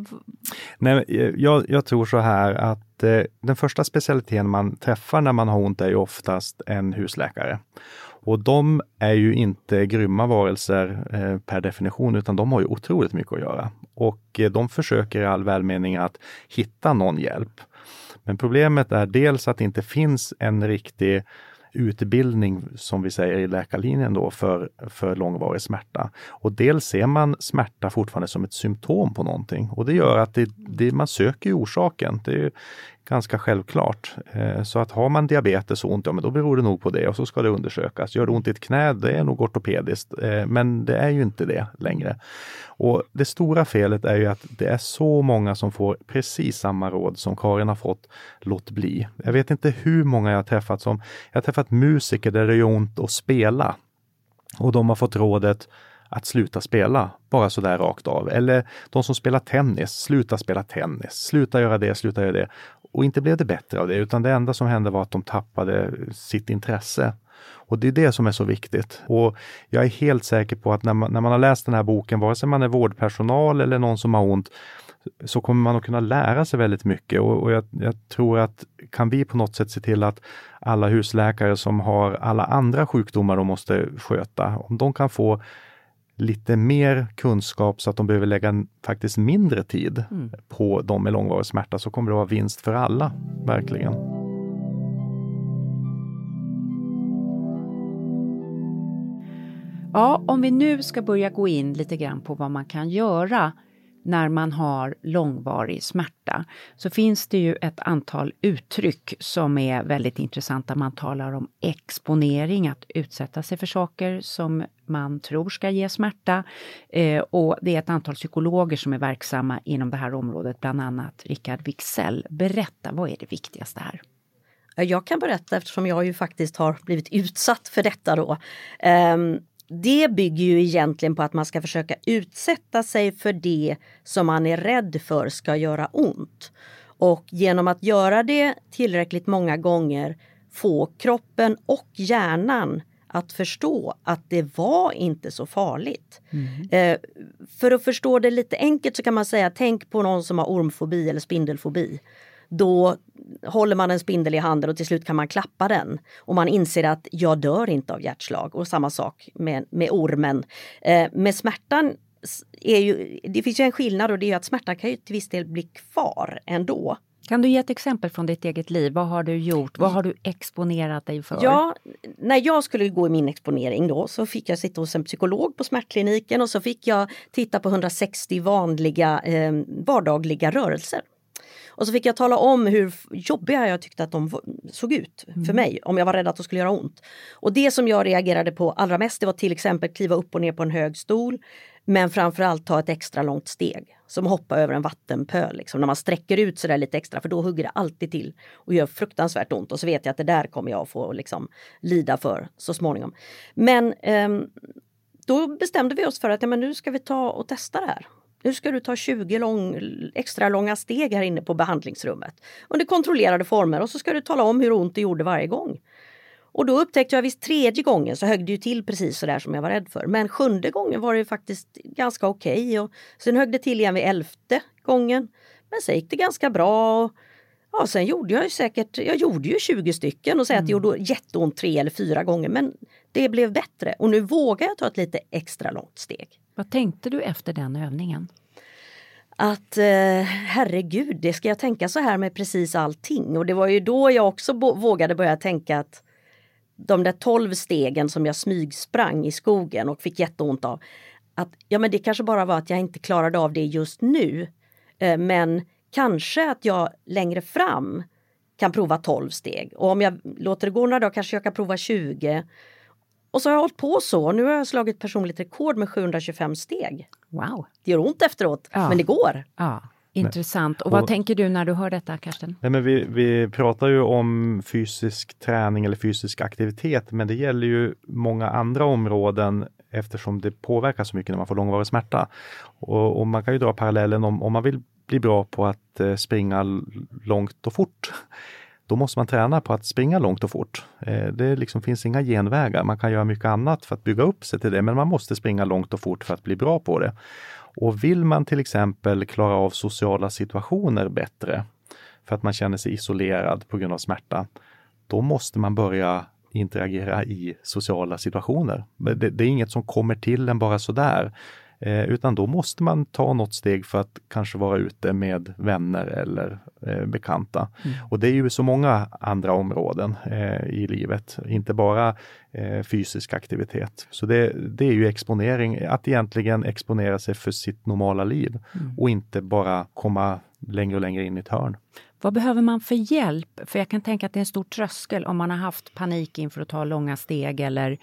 Speaker 3: Nej, jag tror så här att den första specialiteten man träffar när man har ont är ju oftast en husläkare. Och de är ju inte grymma varelser per definition, utan de har ju otroligt mycket att göra. Och de försöker i all välmening att hitta någon hjälp. Men problemet är dels att det inte finns en riktig utbildning, som vi säger i läkarlinjen då, för långvarig smärta. Och dels ser man smärta fortfarande som ett symptom på någonting. Och det gör att man söker ju orsaken. Det är ju ganska självklart. Så att har man diabetes och ont, men då beror det nog på det. Och så ska det undersökas. Gör det ont i ett knä, det är nog ortopediskt. Men det är ju inte det längre. Och det stora felet är ju att det är så många som får precis samma råd som Karin har fått, låt bli. Jag vet inte hur många jag har träffat jag har träffat musiker där det gör ont att spela. Och de har fått rådet att sluta spela, bara så där rakt av. Eller de som spelar tennis, sluta spela tennis. Sluta göra det. Och inte blev det bättre av det, utan det enda som hände var att de tappade sitt intresse. Och det är det som är så viktigt. Och jag är helt säker på att när man har läst den här boken, vare sig man är vårdpersonal eller någon som har ont, så kommer man att kunna lära sig väldigt mycket. Och jag tror att kan vi på något sätt se till att alla husläkare som har alla andra sjukdomar de måste sköta, om de kan få lite mer kunskap så att de behöver lägga faktiskt mindre tid på de med långvarig smärta, så kommer det vara vinst för alla, verkligen.
Speaker 2: Ja, om vi nu ska börja gå in lite grann på vad man kan göra när man har långvarig smärta, så finns det ju ett antal uttryck som är väldigt intressanta. Man talar om exponering, att utsätta sig för saker som man tror ska ge smärta. Och det är ett antal psykologer som är verksamma inom det här området, bland annat Rickard Wicksell. Berätta, vad är det viktigaste här?
Speaker 1: Jag kan berätta eftersom jag ju faktiskt har blivit utsatt för detta då. Det bygger ju egentligen på att man ska försöka utsätta sig för det som man är rädd för ska göra ont. Och genom att göra det tillräckligt många gånger få kroppen och hjärnan att förstå att det var inte så farligt. För att förstå det lite enkelt så kan man säga, tänk på någon som har ormfobi eller spindelfobi. Då håller man en spindel i handen och till slut kan man klappa den. Och man inser att jag dör inte av hjärtslag. Och samma sak med ormen. Med smärtan det finns ju en skillnad, och det är att smärtan kan ju till viss del bli kvar ändå.
Speaker 2: Kan du ge ett exempel från ditt eget liv? Vad har du gjort? Vad har du exponerat dig för?
Speaker 1: Ja, när jag skulle gå i min exponering då så fick jag sitta hos en psykolog på smärtkliniken och så fick jag titta på 160 vanliga vardagliga rörelser. Och så fick jag tala om hur jobbiga jag tyckte att de såg ut för mig, om jag var rädd att de skulle göra ont. Och det som jag reagerade på allra mest, det var till exempel kliva upp och ner på en hög stol, men framförallt ta ett extra långt steg, som hoppa över en vattenpöl. Liksom. När man sträcker ut så där lite extra, för då hugger det alltid till och gör fruktansvärt ont. Och så vet jag att det där kommer jag få liksom lida för så småningom. Men då bestämde vi oss för att nu ska vi ta och testa det här. Nu ska du ta 20 extra långa steg här inne på behandlingsrummet. Under kontrollerade former, och så ska du tala om hur ont det gjorde varje gång. Och då upptäckte jag visst 3:e gången så högg det ju till precis så där som jag var rädd för. Men 7:e gången var det faktiskt ganska okej. Och sen högg det till igen vid 11:e gången. Men sen gick det ganska bra. Och ja, sen gjorde jag gjorde ju 20 stycken och säga att det gjorde jätteont 3 eller 4 gånger. Men det blev bättre. Och nu vågar jag ta ett lite extra långt steg.
Speaker 2: Vad tänkte du efter den övningen?
Speaker 1: Att herregud, det ska jag tänka så här med precis allting. Och det var ju då jag också vågade börja tänka att de där 12 stegen som jag smygsprang i skogen och fick jätteont av. Att men det kanske bara var att jag inte klarade av det just nu. Men kanske att jag längre fram kan prova 12 steg. Och om jag låter det gå några dagar kanske jag kan prova 20. Och så har jag hållit på så. Nu har jag slagit personligt rekord med 725 steg.
Speaker 2: Wow.
Speaker 1: Det gör ont efteråt, men det går.
Speaker 2: Ja, intressant. Och vad tänker du när du hör detta, Karsten?
Speaker 3: Nej, men vi pratar ju om fysisk träning eller fysisk aktivitet, men det gäller ju många andra områden eftersom det påverkar så mycket när man får långvarig smärta. Och man kan ju dra parallellen om man vill bli bra på att springa långt och fort. Då måste man träna på att springa långt och fort. Det liksom finns inga genvägar. Man kan göra mycket annat för att bygga upp sig till det, men man måste springa långt och fort för att bli bra på det. Och vill man till exempel klara av sociala situationer bättre för att man känner sig isolerad på grund av smärta, då måste man börja interagera i sociala situationer. Det är inget som kommer till en bara sådär. Utan då måste man ta något steg för att kanske vara ute med vänner eller bekanta. Och det är ju så många andra områden i livet, inte bara fysisk aktivitet. Så det är ju exponering, att egentligen exponera sig för sitt normala liv och inte bara komma längre och längre in i ett hörn.
Speaker 2: Vad behöver man för hjälp? För jag kan tänka att det är en stor tröskel om man har haft panik inför att ta långa steg eller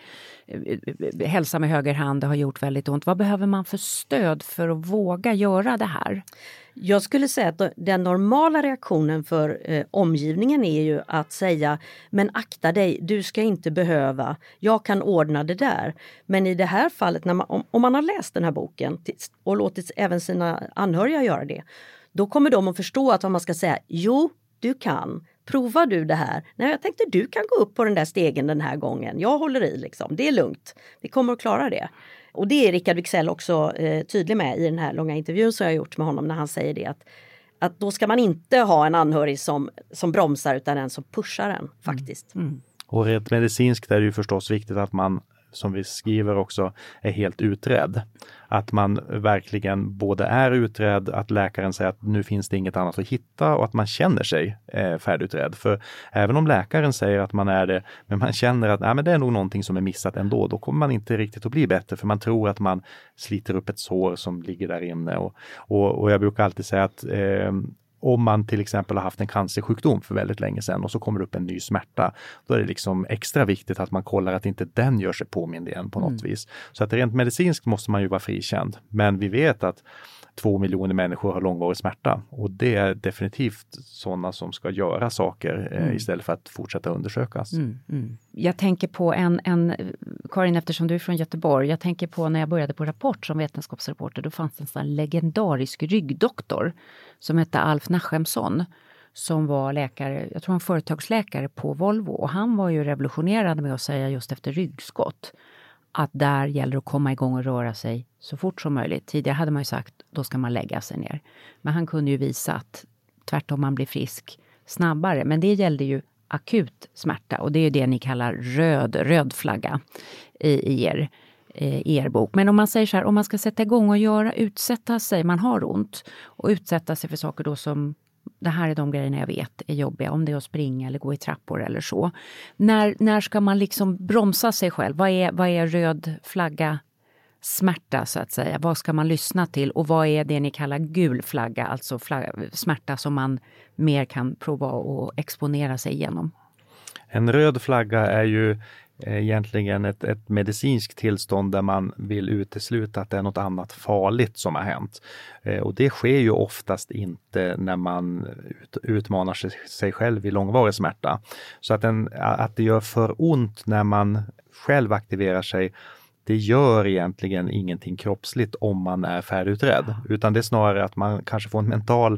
Speaker 2: hälsa med höger hand, det har gjort väldigt ont. Vad behöver man för stöd för att våga göra det här?
Speaker 1: Jag skulle säga att den normala reaktionen för omgivningen är ju att säga, men akta dig, du ska inte behöva, jag kan ordna det där. Men i det här fallet, om man har läst den här boken och låtit även sina anhöriga göra det, då kommer de att förstå att vad man ska säga, jo, du kan. Provar du det här? Nej, jag tänkte du kan gå upp på den där stegen den här gången. Jag håller i liksom, det är lugnt. Vi kommer att klara det. Och det är Rickard Wicksell också tydlig med i den här långa intervjun som jag har gjort med honom när han säger det. Att då ska man inte ha en anhörig som bromsar utan en som pushar en faktiskt.
Speaker 3: Och rent medicinskt är det ju förstås viktigt att man, som vi skriver också, är helt utredd. Att man verkligen både är utredd, att läkaren säger att nu finns det inget annat att hitta och att man känner sig färdigutredd. För även om läkaren säger att man är det, men man känner att men det är nog någonting som är missat ändå, då kommer man inte riktigt att bli bättre för man tror att man sliter upp ett sår som ligger där inne. Och jag brukar alltid säga att om man till exempel har haft en cancersjukdom för väldigt länge sedan och så kommer upp en ny smärta, då är det liksom extra viktigt att man kollar att inte den gör sig påmind igen på något vis. Så att rent medicinskt måste man ju vara frikänd. Men vi vet att 2 miljoner människor har långvarig smärta och det är definitivt sådana som ska göra saker istället för att fortsätta undersökas.
Speaker 2: Jag tänker på Karin, eftersom du är från Göteborg, jag tänker på när jag började på Rapport som vetenskapsreporter, då fanns det en sån legendarisk ryggdoktor som hette Alf Nachemsson som var läkare, jag tror han företagsläkare på Volvo, och han var ju revolutionerande med att säga just efter ryggskott att där gäller att komma igång och röra sig så fort som möjligt. Tidigare hade man ju sagt, då ska man lägga sig ner. Men han kunde ju visa att tvärtom man blir frisk snabbare. Men det gällde ju akut smärta och det är ju det ni kallar röd flagga i er bok. Men om man säger så här, om man ska sätta igång och utsätta sig, man har ont och utsätta sig för saker då som, det här är de grejerna jag vet är jobbiga, om det är att springa eller gå i trappor eller så. När ska man liksom bromsa sig själv? Vad är röd flagga smärta så att säga? Vad ska man lyssna till? Och vad är det ni kallar gul flagga, alltså smärta som man mer kan prova och exponera sig igenom?
Speaker 3: En röd flagga är ju egentligen ett medicinskt tillstånd där man vill utesluta att det är något annat farligt som har hänt. Och det sker ju oftast inte när man utmanar sig själv i långvarig smärta. Så att det gör för ont när man själv aktiverar sig, det gör egentligen ingenting kroppsligt om man är färdigutredd. Utan det är snarare att man kanske får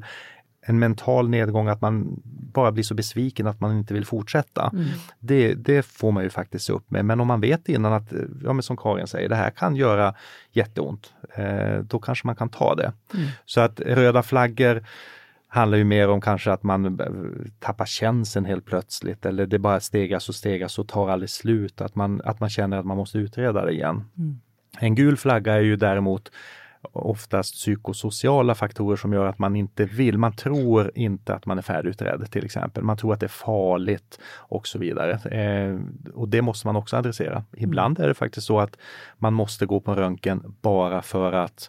Speaker 3: en mental nedgång, att man bara blir så besviken att man inte vill fortsätta. Det får man ju faktiskt se upp med. Men om man vet innan att, men som Karin säger, det här kan göra jätteont, då kanske man kan ta det. Så att röda flaggor handlar ju mer om kanske att man tappar känseln helt plötsligt, eller det bara stegas och tar aldrig slut, att man känner att man måste utreda det igen. En gul flagga är ju däremot oftast psykosociala faktorer som gör att man inte vill. Man tror inte att man är färdigutredd till exempel. Man tror att det är farligt och så vidare. Och det måste man också adressera. Ibland är det faktiskt så att man måste gå på röntgen bara för att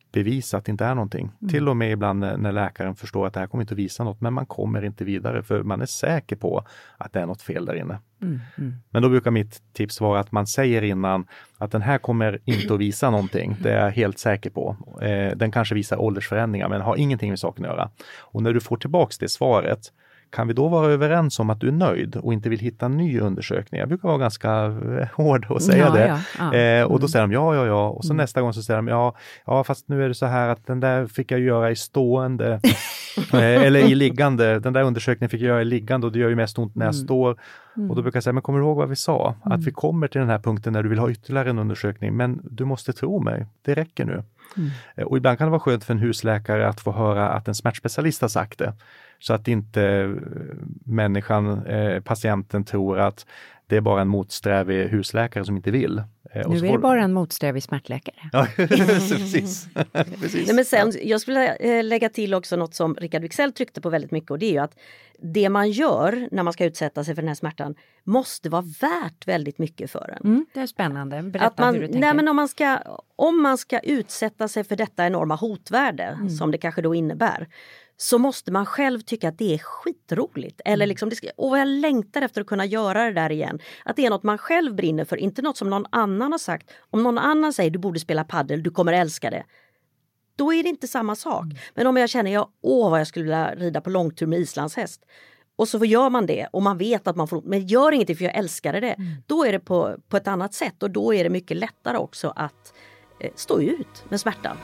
Speaker 3: bevisa att det inte är någonting. Till och med ibland när läkaren förstår att det här kommer inte att visa något, men man kommer inte vidare för man är säker på att det är något fel där inne. Men då brukar mitt tips vara att man säger innan att den här kommer inte att visa någonting. Det är jag helt säker på. Den kanske visar åldersförändringar men har ingenting med saken att göra. Och när du får tillbaks det svaret, kan vi då vara överens om att du är nöjd och inte vill hitta en ny undersökning? Jag brukar vara ganska hård och säga det. Och då säger de ja. Och så nästa gång så säger de ja fast nu är det så här att den där fick jag göra i stående eller i liggande. Den där undersökningen fick jag göra i liggande och det gör ju mest ont när jag står. Och då brukar jag säga, men kommer du ihåg vad vi sa? Att vi kommer till den här punkten när du vill ha ytterligare en undersökning. Men du måste tro mig, det räcker nu. Och ibland kan det vara skönt för en husläkare att få höra att en smärtspecialist har sagt det. Så att inte människan, patienten tror att det är bara en motsträvig husläkare som inte vill.
Speaker 2: Nu är det bara en motsträvig smärtläkare.
Speaker 3: Ja, precis.
Speaker 1: Nej, men sen, jag skulle lägga till också något som Rickard Wicksell tryckte på väldigt mycket och det är ju att det man gör när man ska utsätta sig för den här smärtan måste vara värt väldigt mycket för en.
Speaker 2: Det är spännande. Berätta hur du tänker.
Speaker 1: Nej, men om man ska utsätta sig för detta enorma hotvärde som det kanske då innebär, så måste man själv tycka att det är skitroligt. Eller liksom, och jag längtar efter att kunna göra det där igen. Att det är något man själv brinner för, inte något som någon annan har sagt. Om någon annan säger du borde spela paddel, du kommer älska det. Då är det inte samma sak. Men om jag känner, vad jag skulle vilja rida på långtur med islandshäst. Och så gör man det och man vet att man får, men gör ingenting för jag älskade det. Då är det på ett annat sätt och då är det mycket lättare också att stå ut med smärtan.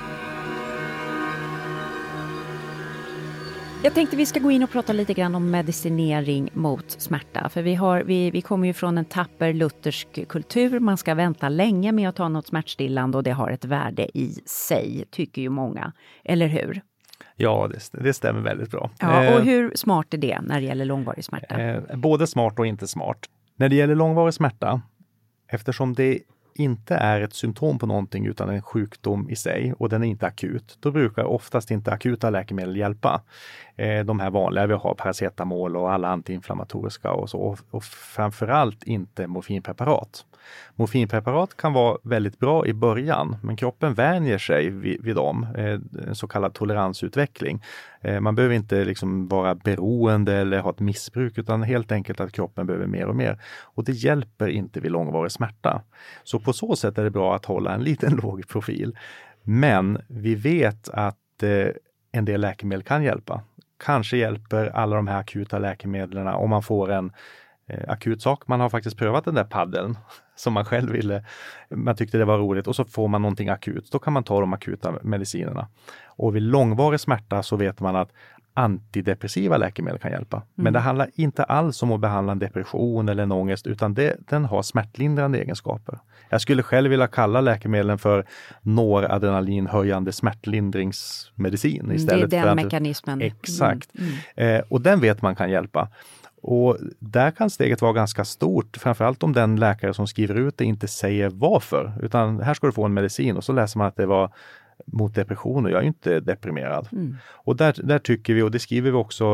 Speaker 2: Jag tänkte vi ska gå in och prata lite grann om medicinering mot smärta. För vi kommer ju från en tapper luthersk kultur. Man ska vänta länge med att ta något smärtstillande och det har ett värde i sig, tycker ju många. Eller hur?
Speaker 3: Ja, det stämmer väldigt bra.
Speaker 2: Ja, och hur smart är det när det gäller långvarig smärta?
Speaker 3: Både smart och inte smart. När det gäller långvarig smärta, eftersom det inte är ett symptom på någonting utan en sjukdom i sig och den är inte akut, då brukar oftast inte akuta läkemedel hjälpa. De här vanliga, vi har paracetamol och alla antiinflammatoriska och så, och framförallt inte morfinpreparat. Morfinpreparat kan vara väldigt bra i början, men kroppen vänjer sig vid dem, en så kallad toleransutveckling. Man behöver inte liksom vara beroende eller ha ett missbruk, utan helt enkelt att kroppen behöver mer och mer. Och det hjälper inte vid långvarig smärta. Så på så sätt är det bra att hålla en liten låg profil. Men vi vet att en del läkemedel kan hjälpa. Kanske hjälper alla de här akuta läkemedlen om man får en akut sak. Man har faktiskt prövat den där paddeln som man själv ville. Man tyckte det var roligt och så får man någonting akut. Då kan man ta de akuta medicinerna. Och vid långvarig smärta så vet man att antidepressiva läkemedel kan hjälpa. Men det handlar inte alls om att behandla en depression eller en ångest, utan den har smärtlindrande egenskaper. Jag skulle själv vilja kalla läkemedlen för noradrenalinhöjande smärtlindringsmedicin istället.
Speaker 2: Det är den mekanismen.
Speaker 3: Exakt. Och den vet man kan hjälpa. Och där kan steget vara ganska stort, framförallt om den läkare som skriver ut det inte säger varför. Utan här ska du få en medicin och så läser man att det var mot depression och jag är inte deprimerad. Och där tycker vi, och det skriver vi också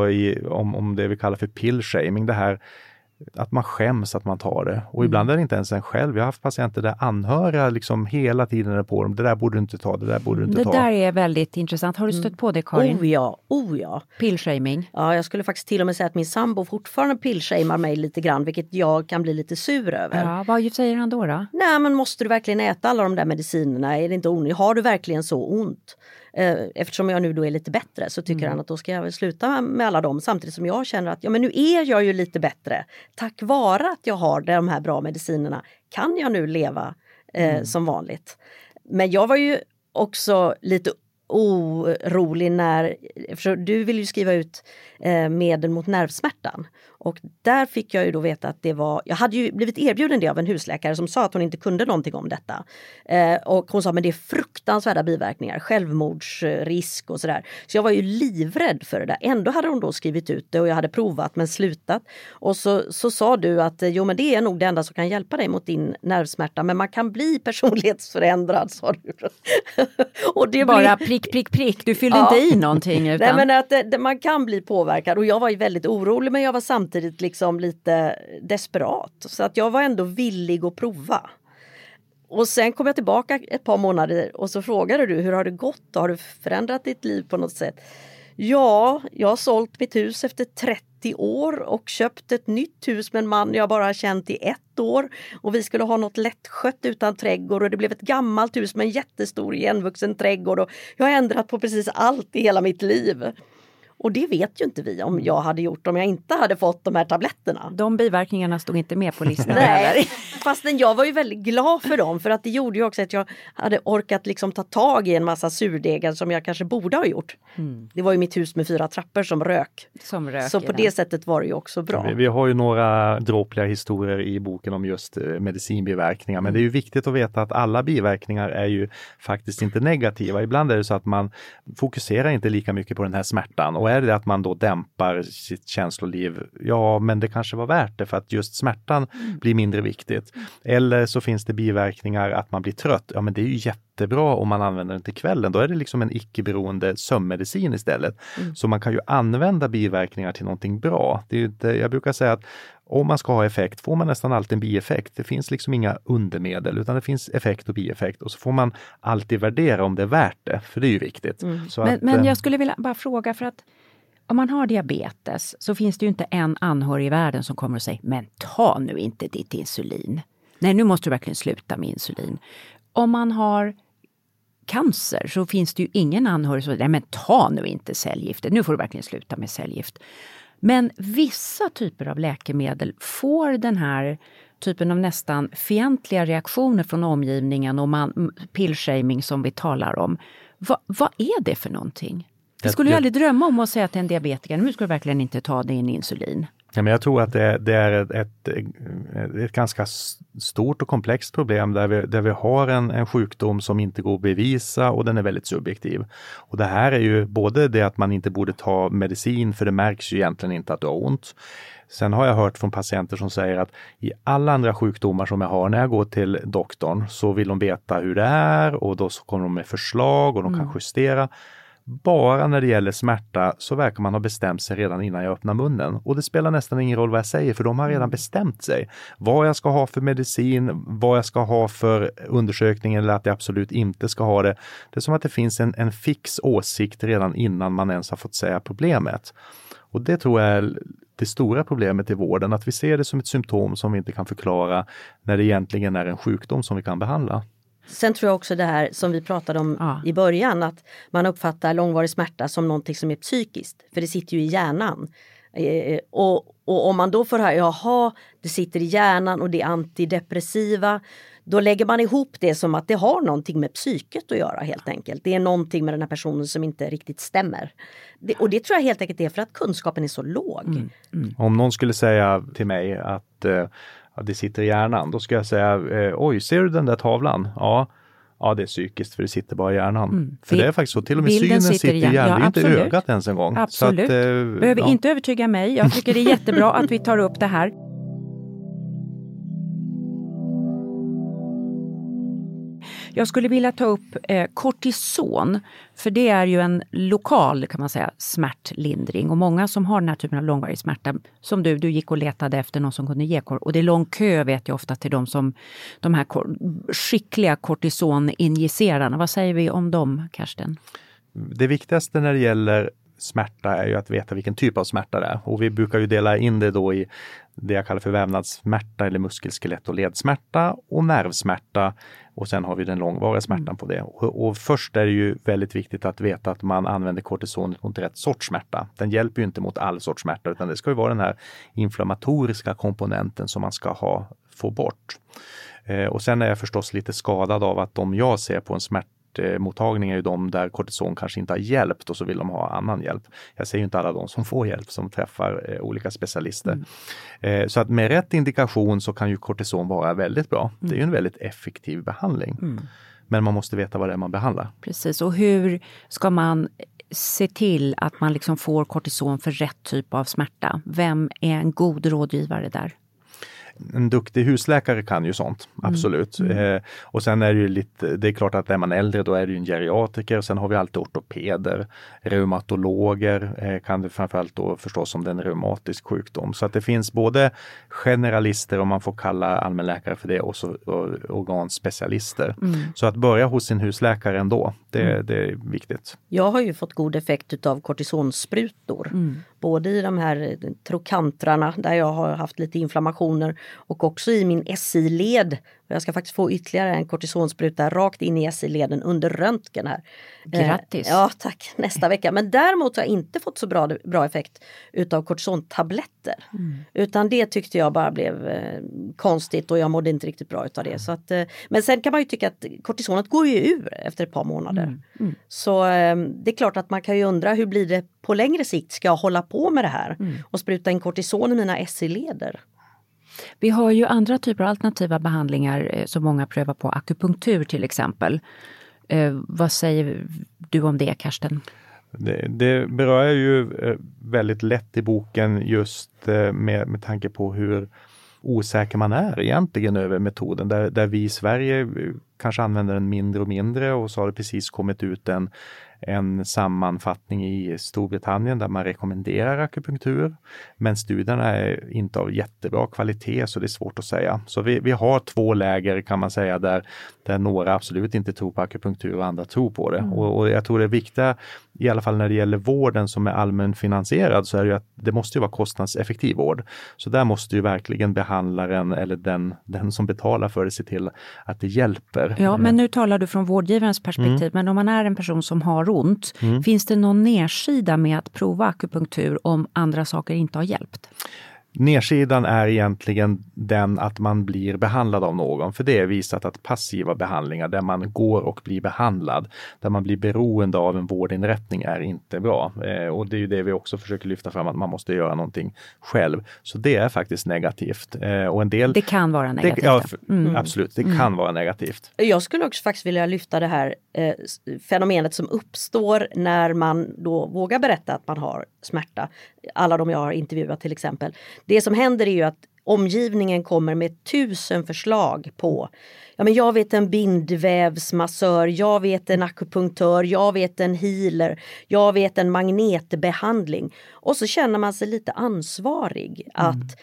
Speaker 3: om det vi kallar för pill-shaming, det här att man skäms att man tar det. Och ibland är det inte ens en själv. Jag har haft patienter där anhöriga liksom hela tiden är på dem. Det där borde du inte ta, det där borde du inte ta.
Speaker 2: Det där är väldigt intressant. Har du stött på det, Karin?
Speaker 1: Oh ja.
Speaker 2: Pillshaming.
Speaker 1: Ja, jag skulle faktiskt till och med säga att min sambo fortfarande pillshamar mig lite grann, vilket jag kan bli lite sur över.
Speaker 2: Ja, vad säger han då?
Speaker 1: Nej, men måste du verkligen äta alla de där medicinerna? Är det inte onödigt? Har du verkligen så ont? Eftersom jag nu då är lite bättre så tycker han att då ska jag väl sluta med alla dem, samtidigt som jag känner att men nu är jag ju lite bättre. Tack vare att jag har de här bra medicinerna kan jag nu leva som vanligt. Men jag var ju också lite orolig för du vill ju skriva ut medel mot nervsmärtan. Och där fick jag ju då veta att jag hade ju blivit erbjuden det av en husläkare som sa att hon inte kunde någonting om detta. Och hon sa, men det är fruktansvärda biverkningar, självmordsrisk och sådär. Så jag var ju livrädd för det där. Ändå hade hon då skrivit ut det och jag hade provat men slutat. Och så sa du att men det är nog det enda som kan hjälpa dig mot din nervsmärta. Men man kan bli personlighetsförändrad, sa du. Och det
Speaker 2: bara prick. Du fyllde inte i någonting. Utan...
Speaker 1: Nej, men att man kan bli påverkad. Och jag var ju väldigt orolig, men jag var samtidigt liksom lite desperat. Så att jag var ändå villig att prova. Och sen kom jag tillbaka ett par månader och så frågade du, hur har det gått? Har du förändrat ditt liv på något sätt? Ja, jag har sålt mitt hus efter 30 år och köpt ett nytt hus med en man jag bara har känt i 1 år. Och vi skulle ha något lättskött utan trädgård och det blev ett gammalt hus med en jättestor igenvuxen trädgård. Och jag har ändrat på precis allt i hela mitt liv. Och det vet ju inte vi om jag hade gjort om jag inte hade fått de här tabletterna.
Speaker 2: De biverkningarna stod inte med på listan.
Speaker 1: Nej, fastän jag var ju väldigt glad för dem. För att det gjorde ju också att jag hade orkat liksom ta tag i en massa surdegar som jag kanske borde ha gjort. Det var ju mitt hus med 4 trappor som rök. Så på det sättet var det ju också bra.
Speaker 3: Vi har ju några dråpliga historier i boken om just medicinbiverkningar. Men det är ju viktigt att veta att alla biverkningar är ju faktiskt inte negativa. Ibland är det så att man fokuserar inte lika mycket på den här smärtan. Och är det att man då dämpar sitt känsloliv, ja men det kanske var värt det för att just smärtan blir mindre viktigt. Eller så finns det biverkningar att man blir trött, ja men det är ju jättebra om man använder den till kvällen. Då är det liksom en icke-beroende sömnmedicin istället. Så man kan ju använda biverkningar till någonting bra. Det är inte, jag brukar säga att om man ska ha effekt får man nästan alltid en bieffekt. Det finns liksom inga undermedel utan det finns effekt och bieffekt. Och så får man alltid värdera om det är värt det, för det är ju viktigt.
Speaker 2: Men jag skulle vilja bara fråga, för att om man har diabetes så finns det ju inte en anhörig i världen som kommer och säger, men ta nu inte ditt insulin. Nej, nu måste du verkligen sluta med insulin. Om man har cancer så finns det ju ingen anhörig som säger, nej men ta nu inte cellgiftet. Nu får du verkligen sluta med cellgift. Men vissa typer av läkemedel får den här typen av nästan fientliga reaktioner från omgivningen och pillshaming som vi talar om. Vad är det för någonting? Jag skulle ju aldrig drömma om att säga till en diabetiker, nu ska du verkligen inte ta din insulin.
Speaker 3: Ja, men jag tror att det är ett ganska stort och komplext problem där vi har en sjukdom som inte går att bevisa och den är väldigt subjektiv. Och det här är ju både det att man inte borde ta medicin för det märks ju egentligen inte att du har ont. Sen har jag hört från patienter som säger att i alla andra sjukdomar som jag har när jag går till doktorn så vill de veta hur det är och då så kommer de med förslag och de kan justera. Bara när det gäller smärta så verkar man ha bestämt sig redan innan jag öppnar munnen. Och det spelar nästan ingen roll vad jag säger för de har redan bestämt sig. Vad jag ska ha för medicin, vad jag ska ha för undersökning eller att jag absolut inte ska ha det. Det är som att det finns en fix åsikt redan innan man ens har fått säga problemet. Och det tror jag är det stora problemet i vården. Att vi ser det som ett symptom som vi inte kan förklara när det egentligen är en sjukdom som vi kan behandla.
Speaker 1: Sen tror jag också det här som vi pratade om i början, att man uppfattar långvarig smärta som någonting som är psykiskt. För det sitter ju i hjärnan. Och om man då får höra, jaha, det sitter i hjärnan och det är antidepressiva. Då lägger man ihop det som att det har någonting med psyket att göra helt enkelt. Det är någonting med den här personen som inte riktigt stämmer. Och det tror jag helt enkelt är för att kunskapen är så låg.
Speaker 3: Om någon skulle säga till mig att det sitter i hjärnan, då ska jag säga, oj, ser du den där tavlan? Ja, det är psykiskt för det sitter bara i hjärnan. För det är faktiskt så, till och med synen sitter i hjärnan, det är inte ögat ens en gång.
Speaker 2: Absolut, så att, behöver inte övertyga mig. Jag tycker det är jättebra att vi tar upp det här. Jag skulle vilja ta upp kortison, för det är ju en lokal, kan man säga, smärtlindring. Och många som har den här typen av långvarig smärta, som du gick och letade efter någon som kunde ge och det är lång kö, vet jag ofta, till de här skickliga kortisoninjicerarna. Vad säger vi om dem, Karsten?
Speaker 3: Det viktigaste när det gäller smärta är ju att veta vilken typ av smärta det är. Och vi brukar ju dela in det då i det jag kallar för vävnadssmärta eller muskel-, skelett- och ledsmärta och nervsmärta. Och sen har vi den långvariga smärtan på det. Och först är det ju väldigt viktigt att veta att man använder kortisonet mot rätt sorts smärta. Den hjälper ju inte mot all sorts smärta utan det ska ju vara den här inflammatoriska komponenten som man ska få bort. Och sen är jag förstås lite skadad av att de jag ser på en smärtmottagning är ju de där kortison kanske inte har hjälpt och så vill de ha annan hjälp. Jag säger ju inte alla de som får hjälp som träffar olika specialister. Så att med rätt indikation så kan ju kortison vara väldigt bra. Det är ju en väldigt effektiv behandling. Men man måste veta vad det är man behandlar.
Speaker 2: Precis, och hur ska man se till att man liksom får kortison för rätt typ av smärta? Vem är en god rådgivare där?
Speaker 3: en duktig husläkare kan ju sånt, absolut. Och sen är det ju det är klart att är man äldre då är det ju en geriatriker, och sen har vi alltid ortopeder, reumatologer, kan det framförallt då förstås om det är en reumatisk sjukdom. Så att det finns både generalister, om man får kalla allmänläkare för det, och så organspecialister. Så att börja hos sin husläkare ändå, det är viktigt.
Speaker 1: Jag har ju fått god effekt utav kortisonsprutor. Både i de här trokantrarna där jag har haft lite inflammationer, och också i min SI-led. Jag ska faktiskt få ytterligare en kortisonspruta rakt in i SI-leden under röntgen här.
Speaker 2: Grattis!
Speaker 1: Ja, tack. Nästa vecka. Men däremot har jag inte fått så bra effekt utav kortisontabletter. Utan det tyckte jag bara blev konstigt, och jag mådde inte riktigt bra utav det. Så att, men sen kan man ju tycka att kortisonet går ju ur efter ett par månader. Så det är klart att man kan ju undra, hur blir det på längre sikt? Ska jag hålla på med det här och spruta in kortison i mina SI-leder?
Speaker 2: Vi har ju andra typer av alternativa behandlingar som många prövar på, akupunktur till exempel. Vad säger du om det, Karsten?
Speaker 3: Det berör jag ju väldigt lätt i boken, just med tanke på hur osäker man är egentligen över metoden. Där vi i Sverige kanske använder den mindre och mindre, och så har det precis kommit ut en sammanfattning i Storbritannien där man rekommenderar akupunktur. Men studierna är inte av jättebra kvalitet, så det är svårt att säga. Så vi har två läger, kan man säga, där några absolut inte tror på akupunktur och andra tror på det. Och jag tror det är viktigt, i alla fall när det gäller vården som är allmänfinansierad, så är det ju att det måste ju vara kostnadseffektiv vård. Så där måste ju verkligen behandlaren eller den som betalar för det se till att det hjälper.
Speaker 2: Ja, men nu talar du från vårdgivarens perspektiv. Men om man är en person som har ont, finns det någon nedsida med att prova akupunktur om andra saker inte har hjälpt?
Speaker 3: Nedsidan är egentligen den att man blir behandlad av någon. För det är visat att passiva behandlingar där man går och blir behandlad, där man blir beroende av en vårdinrättning, är inte bra. Och det är ju det vi också försöker lyfta fram, att man måste göra någonting själv. Så det är faktiskt negativt. Och en del,
Speaker 2: det kan vara negativt.
Speaker 3: Absolut, det kan vara negativt.
Speaker 1: Jag skulle också faktiskt vilja lyfta det här fenomenet som uppstår när man då vågar berätta att man har smärta. Alla de jag har intervjuat till exempel. Det som händer är ju att omgivningen kommer med 1000 förslag på, ja men jag vet en bindvävsmassör, jag vet en akupunktör, jag vet en healer, jag vet en magnetbehandling. Och så känner man sig lite ansvarig att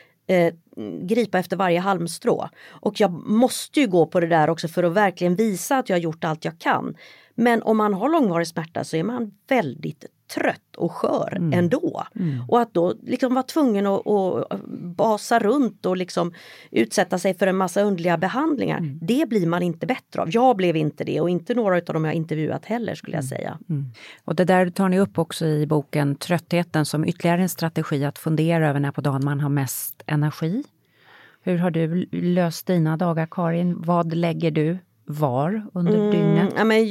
Speaker 1: gripa efter varje halmstrå. Och jag måste ju gå på det där också för att verkligen visa att jag har gjort allt jag kan. Men om man har långvarig smärta så är man väldigt trött och skör ändå. Och att då liksom vara tvungen att basa runt och liksom utsätta sig för en massa underliga behandlingar, det blir man inte bättre av. Jag blev inte det, och inte några av dem jag intervjuat heller, skulle jag säga.
Speaker 2: Och det där tar ni upp också i boken, tröttheten som ytterligare en strategi att fundera över när på dagen man har mest energi. Hur har du löst dina dagar, Karin? Vad lägger du var under dygnet?
Speaker 1: Ja, men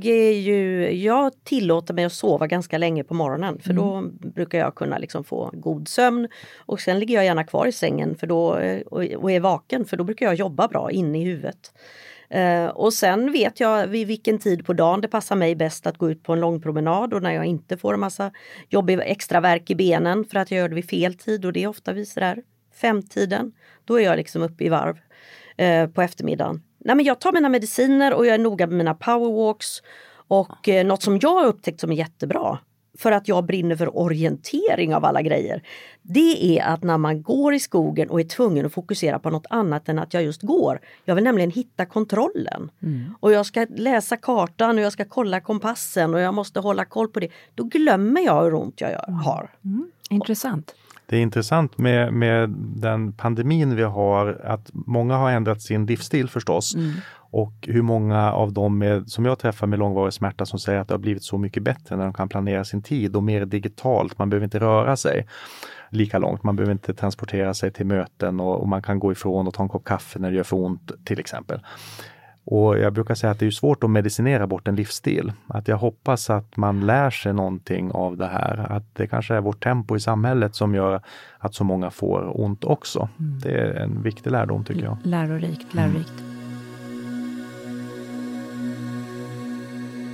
Speaker 1: jag tillåter mig att sova ganska länge på morgonen, för då brukar jag kunna liksom få god sömn, och sen ligger jag gärna kvar i sängen för då, och är vaken, för då brukar jag jobba bra inne i huvudet. Och sen vet jag vid vilken tid på dagen det passar mig bäst att gå ut på en lång promenad, och när jag inte får en massa jobbig extra värk i benen för att jag gör det vid fel tid, och det är ofta vid sådär 5-tiden, då är jag liksom uppe i varv på eftermiddagen. Nej, men jag tar mina mediciner och jag är noga med mina powerwalks, och något som jag har upptäckt som är jättebra, för att jag brinner för orientering av alla grejer, det är att när man går i skogen och är tvungen att fokusera på något annat än att jag just går. Jag vill nämligen hitta kontrollen. Och jag ska läsa kartan och jag ska kolla kompassen och jag måste hålla koll på det. Då glömmer jag hur ont jag har.
Speaker 2: Intressant.
Speaker 3: Det är intressant med den pandemin vi har, att många har ändrat sin livsstil förstås. Och hur många av dem som jag träffar med långvarig smärta som säger att det har blivit så mycket bättre när de kan planera sin tid och mer digitalt. Man behöver inte röra sig lika långt, man behöver inte transportera sig till möten, och man kan gå ifrån och ta en kopp kaffe när det gör för ont till exempel. Och jag brukar säga att det är svårt att medicinera bort en livsstil. Att jag hoppas att man lär sig någonting av det här. Att det kanske är vårt tempo i samhället som gör att så många får ont också. Det är en viktig lärdom, tycker jag.
Speaker 2: Lärorikt.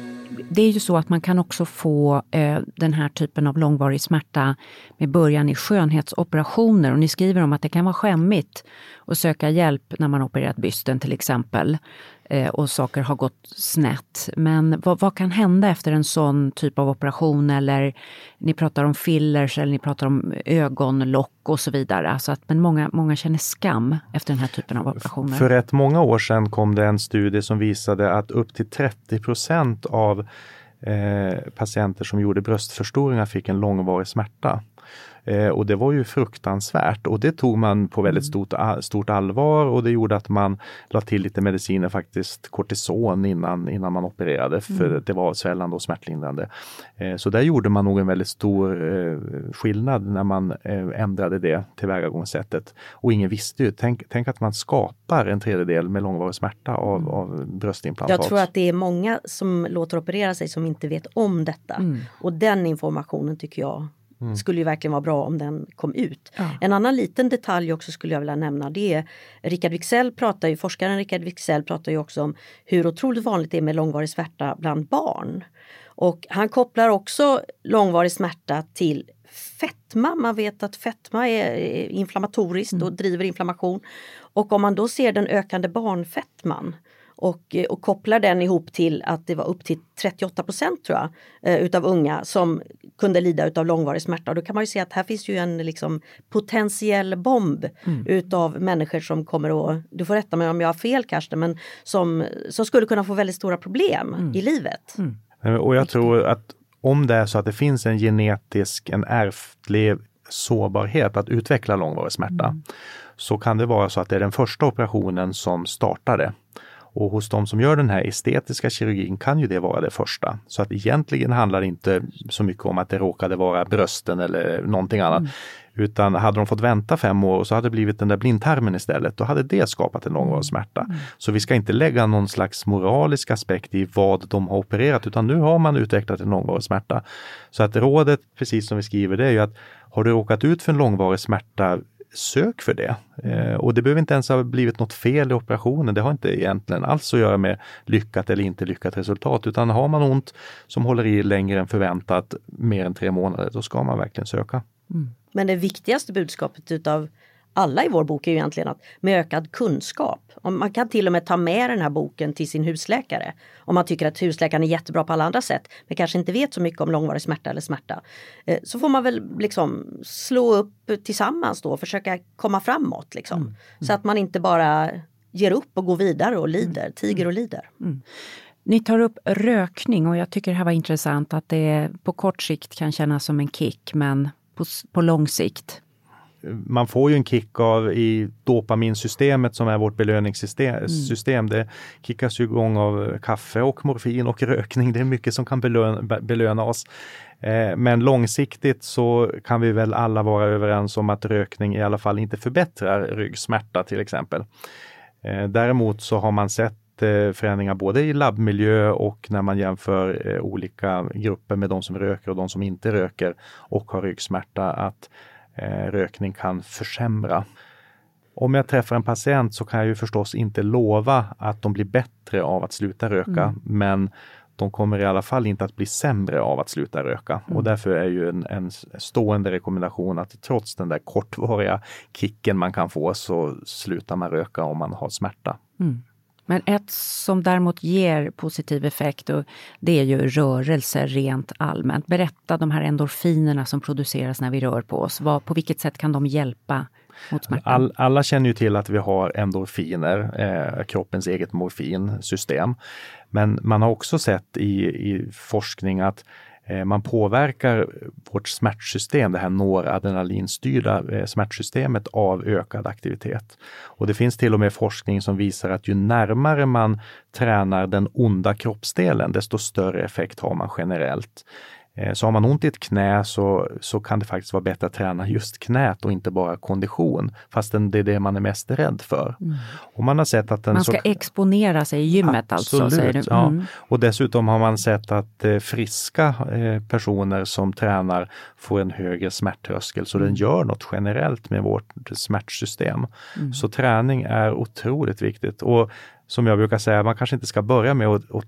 Speaker 2: Det är ju så att man kan också få den här typen av långvarig smärta med början i skönhetsoperationer. Och ni skriver om att det kan vara skämmigt att söka hjälp när man opererat bysten till exempel. Och saker har gått snett. Men vad kan hända efter en sån typ av operation? Eller ni pratar om fillers eller ni pratar om ögonlock och så vidare. Alltså men många känner skam efter den här typen av operationer.
Speaker 3: För rätt många år sedan kom det en studie som visade att upp till 30% av patienter som gjorde bröstförstoringar fick en långvarig smärta. Och det var ju fruktansvärt och det tog man på väldigt stort allvar och det gjorde att man la till lite mediciner, faktiskt kortison innan man opererade för det var svällande och smärtlindrande. Så där gjorde man nog en väldigt stor skillnad när man ändrade det tillvägagångssättet. Och ingen visste ju, tänk att man skapar en tredjedel med långvarig smärta av bröstimplantat.
Speaker 1: Jag tror att det är många som låter operera sig som inte vet om detta och den informationen tycker jag skulle ju verkligen vara bra om den kom ut. Ja. En annan liten detalj också skulle jag vilja nämna, det är forskaren Rickard Wicksell pratar ju också om hur otroligt vanligt det är med långvarig smärta bland barn. Och han kopplar också långvarig smärta till fetma. Man vet att fetma är inflammatoriskt och driver inflammation. Och om man då ser den ökande barnfetman och kopplar den ihop till att det var upp till 38% tror jag utav unga som kunde lida utav långvarig smärta. Och då kan man ju se att här finns ju en liksom potentiell bomb utav människor som kommer att, du får rätta mig om jag har fel Karsten, men som skulle kunna få väldigt stora problem i livet.
Speaker 3: Och jag tror att om det är så att det finns en ärftlig sårbarhet att utveckla långvarig smärta så kan det vara så att det är den första operationen som startade. Och hos de som gör den här estetiska kirurgin kan ju det vara det första. Så att egentligen handlar det inte så mycket om att det råkade vara brösten eller någonting annat. Utan hade de fått vänta 5 år så hade det blivit den där blindtarmen istället. Då hade det skapat en långvarig smärta. Så vi ska inte lägga någon slags moralisk aspekt i vad de har opererat. Utan nu har man utvecklat en långvarig smärta. Så att rådet, precis som vi skriver, det är ju att har du råkat ut för en långvarig smärta, sök för det. Och det behöver inte ens ha blivit något fel i operationen. Det har inte egentligen alls att göra med lyckat eller inte lyckat resultat. Utan har man ont som håller i längre än förväntat, mer än 3 månader, då ska man verkligen söka.
Speaker 1: Men det viktigaste budskapet utav alla i vår bok är ju egentligen att med ökad kunskap. Man kan till och med ta med den här boken till sin husläkare. Om man tycker att husläkaren är jättebra på alla andra sätt. Men kanske inte vet så mycket om långvarig smärta eller smärta. Så får man väl liksom slå upp tillsammans då och försöka komma framåt. Liksom. Så att man inte bara ger upp och går vidare och lider. Tiger och lider.
Speaker 2: Ni tar upp rökning och jag tycker det här var intressant att det på kort sikt kan kännas som en kick men på lång sikt.
Speaker 3: Man får ju en kick av i dopaminsystemet som är vårt belöningssystem. Det kickas ju igång av kaffe och morfin och rökning. Det är mycket som kan belöna oss. Men långsiktigt så kan vi väl alla vara överens om att rökning i alla fall inte förbättrar ryggsmärta till exempel. Däremot så har man sett förändringar både i labbmiljö och när man jämför olika grupper med de som röker och de som inte röker och har ryggsmärta att rökning kan försämra. Om jag träffar en patient så kan jag ju förstås inte lova att de blir bättre av att sluta röka, men de kommer i alla fall inte att bli sämre av att sluta röka. Och därför är ju en stående rekommendation att trots den där kortvariga kicken man kan få så slutar man röka om man har smärta.
Speaker 2: Men ett som däremot ger positiv effekt och det är ju rörelse rent allmänt. Berätta de här endorfinerna som produceras när vi rör på oss. På vilket sätt kan de hjälpa mot smärtan?
Speaker 3: Alla känner ju till att vi har endorfiner, kroppens eget morfinsystem. Men man har också sett i forskning att man påverkar vårt smärtsystem, det här noradrenalinstyrda smärtsystemet av ökad aktivitet. Och det finns till och med forskning som visar att ju närmare man tränar den onda kroppsdelen, desto större effekt har man generellt. Så har man ont i ett knä så kan det faktiskt vara bättre att träna just knät och inte bara kondition. Fastän det är det man är mest rädd för. Och man har sett att
Speaker 2: man ska exponera sig i gymmet alltså. Säger du.
Speaker 3: Ja. Och dessutom har man sett att friska personer som tränar får en högre smärttröskel. Så den gör något generellt med vårt smärtsystem. Så träning är otroligt viktigt. Och som jag brukar säga, man kanske inte ska börja med att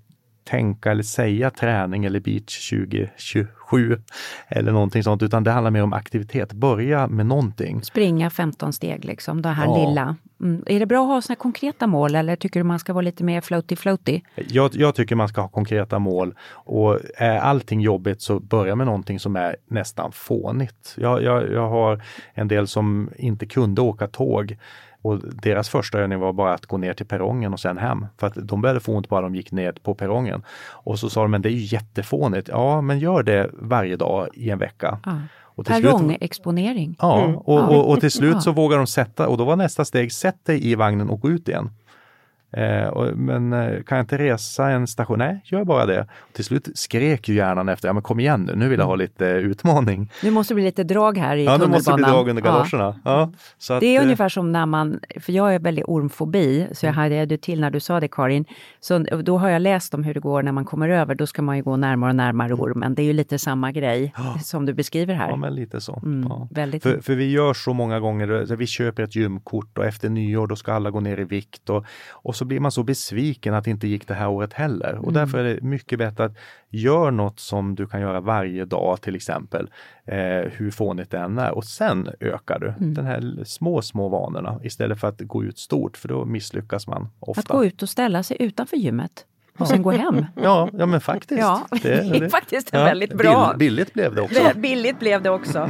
Speaker 3: tänka eller säga träning eller beach 2027 eller någonting sånt, utan det handlar mer om aktivitet. Börja med någonting.
Speaker 2: Springa 15 steg liksom, det här lilla. Är det bra att ha såna konkreta mål eller tycker du man ska vara lite mer floaty?
Speaker 3: Jag tycker man ska ha konkreta mål, och är allting jobbigt så börja med någonting som är nästan fånigt. Jag har en del som inte kunde åka tåg. Och deras första övning var bara att gå ner till perrongen och sen hem. För att de började få ont bara de gick ner på perrongen. Och så sa de, men det är ju jättefånigt. Ja, men gör det varje dag i en vecka.
Speaker 2: Perrongexponering.
Speaker 3: Ja, och till slut så vågar de sätta, och då var nästa steg, sätt dig i vagnen och gå ut igen. Men kan jag inte resa en station? Nej, gör bara det. Och till slut skrek ju hjärnan efter, men kom igen nu vill jag ha lite utmaning.
Speaker 2: Nu måste det bli lite drag här i tunnelbanan.
Speaker 3: Ja, nu måste det bli drag under galoscherna. Ja, så
Speaker 2: det är ungefär som när man, för jag är väldigt ormfobi, så jag hade det till när du sa det, Karin. Så då har jag läst om hur det går när man kommer över, då ska man ju gå närmare och närmare ormen. Det är ju lite samma grej som du beskriver här.
Speaker 3: Ja, men lite så.
Speaker 2: Väldigt.
Speaker 3: För vi gör så många gånger, vi köper ett gymkort och efter nyår då ska alla gå ner i vikt och så blir man så besviken att det inte gick det här året heller. Och därför är det mycket bättre att gör något som du kan göra varje dag till exempel. Hur fånigt det än är. Och sen ökar du den här små vanorna istället för att gå ut stort, för då misslyckas man ofta.
Speaker 2: Att gå ut och ställa sig utanför gymmet och sen gå hem.
Speaker 3: Ja men faktiskt.
Speaker 2: Ja, det är faktiskt en väldigt bra.
Speaker 3: Billigt blev det också.
Speaker 2: Billigt blev det också.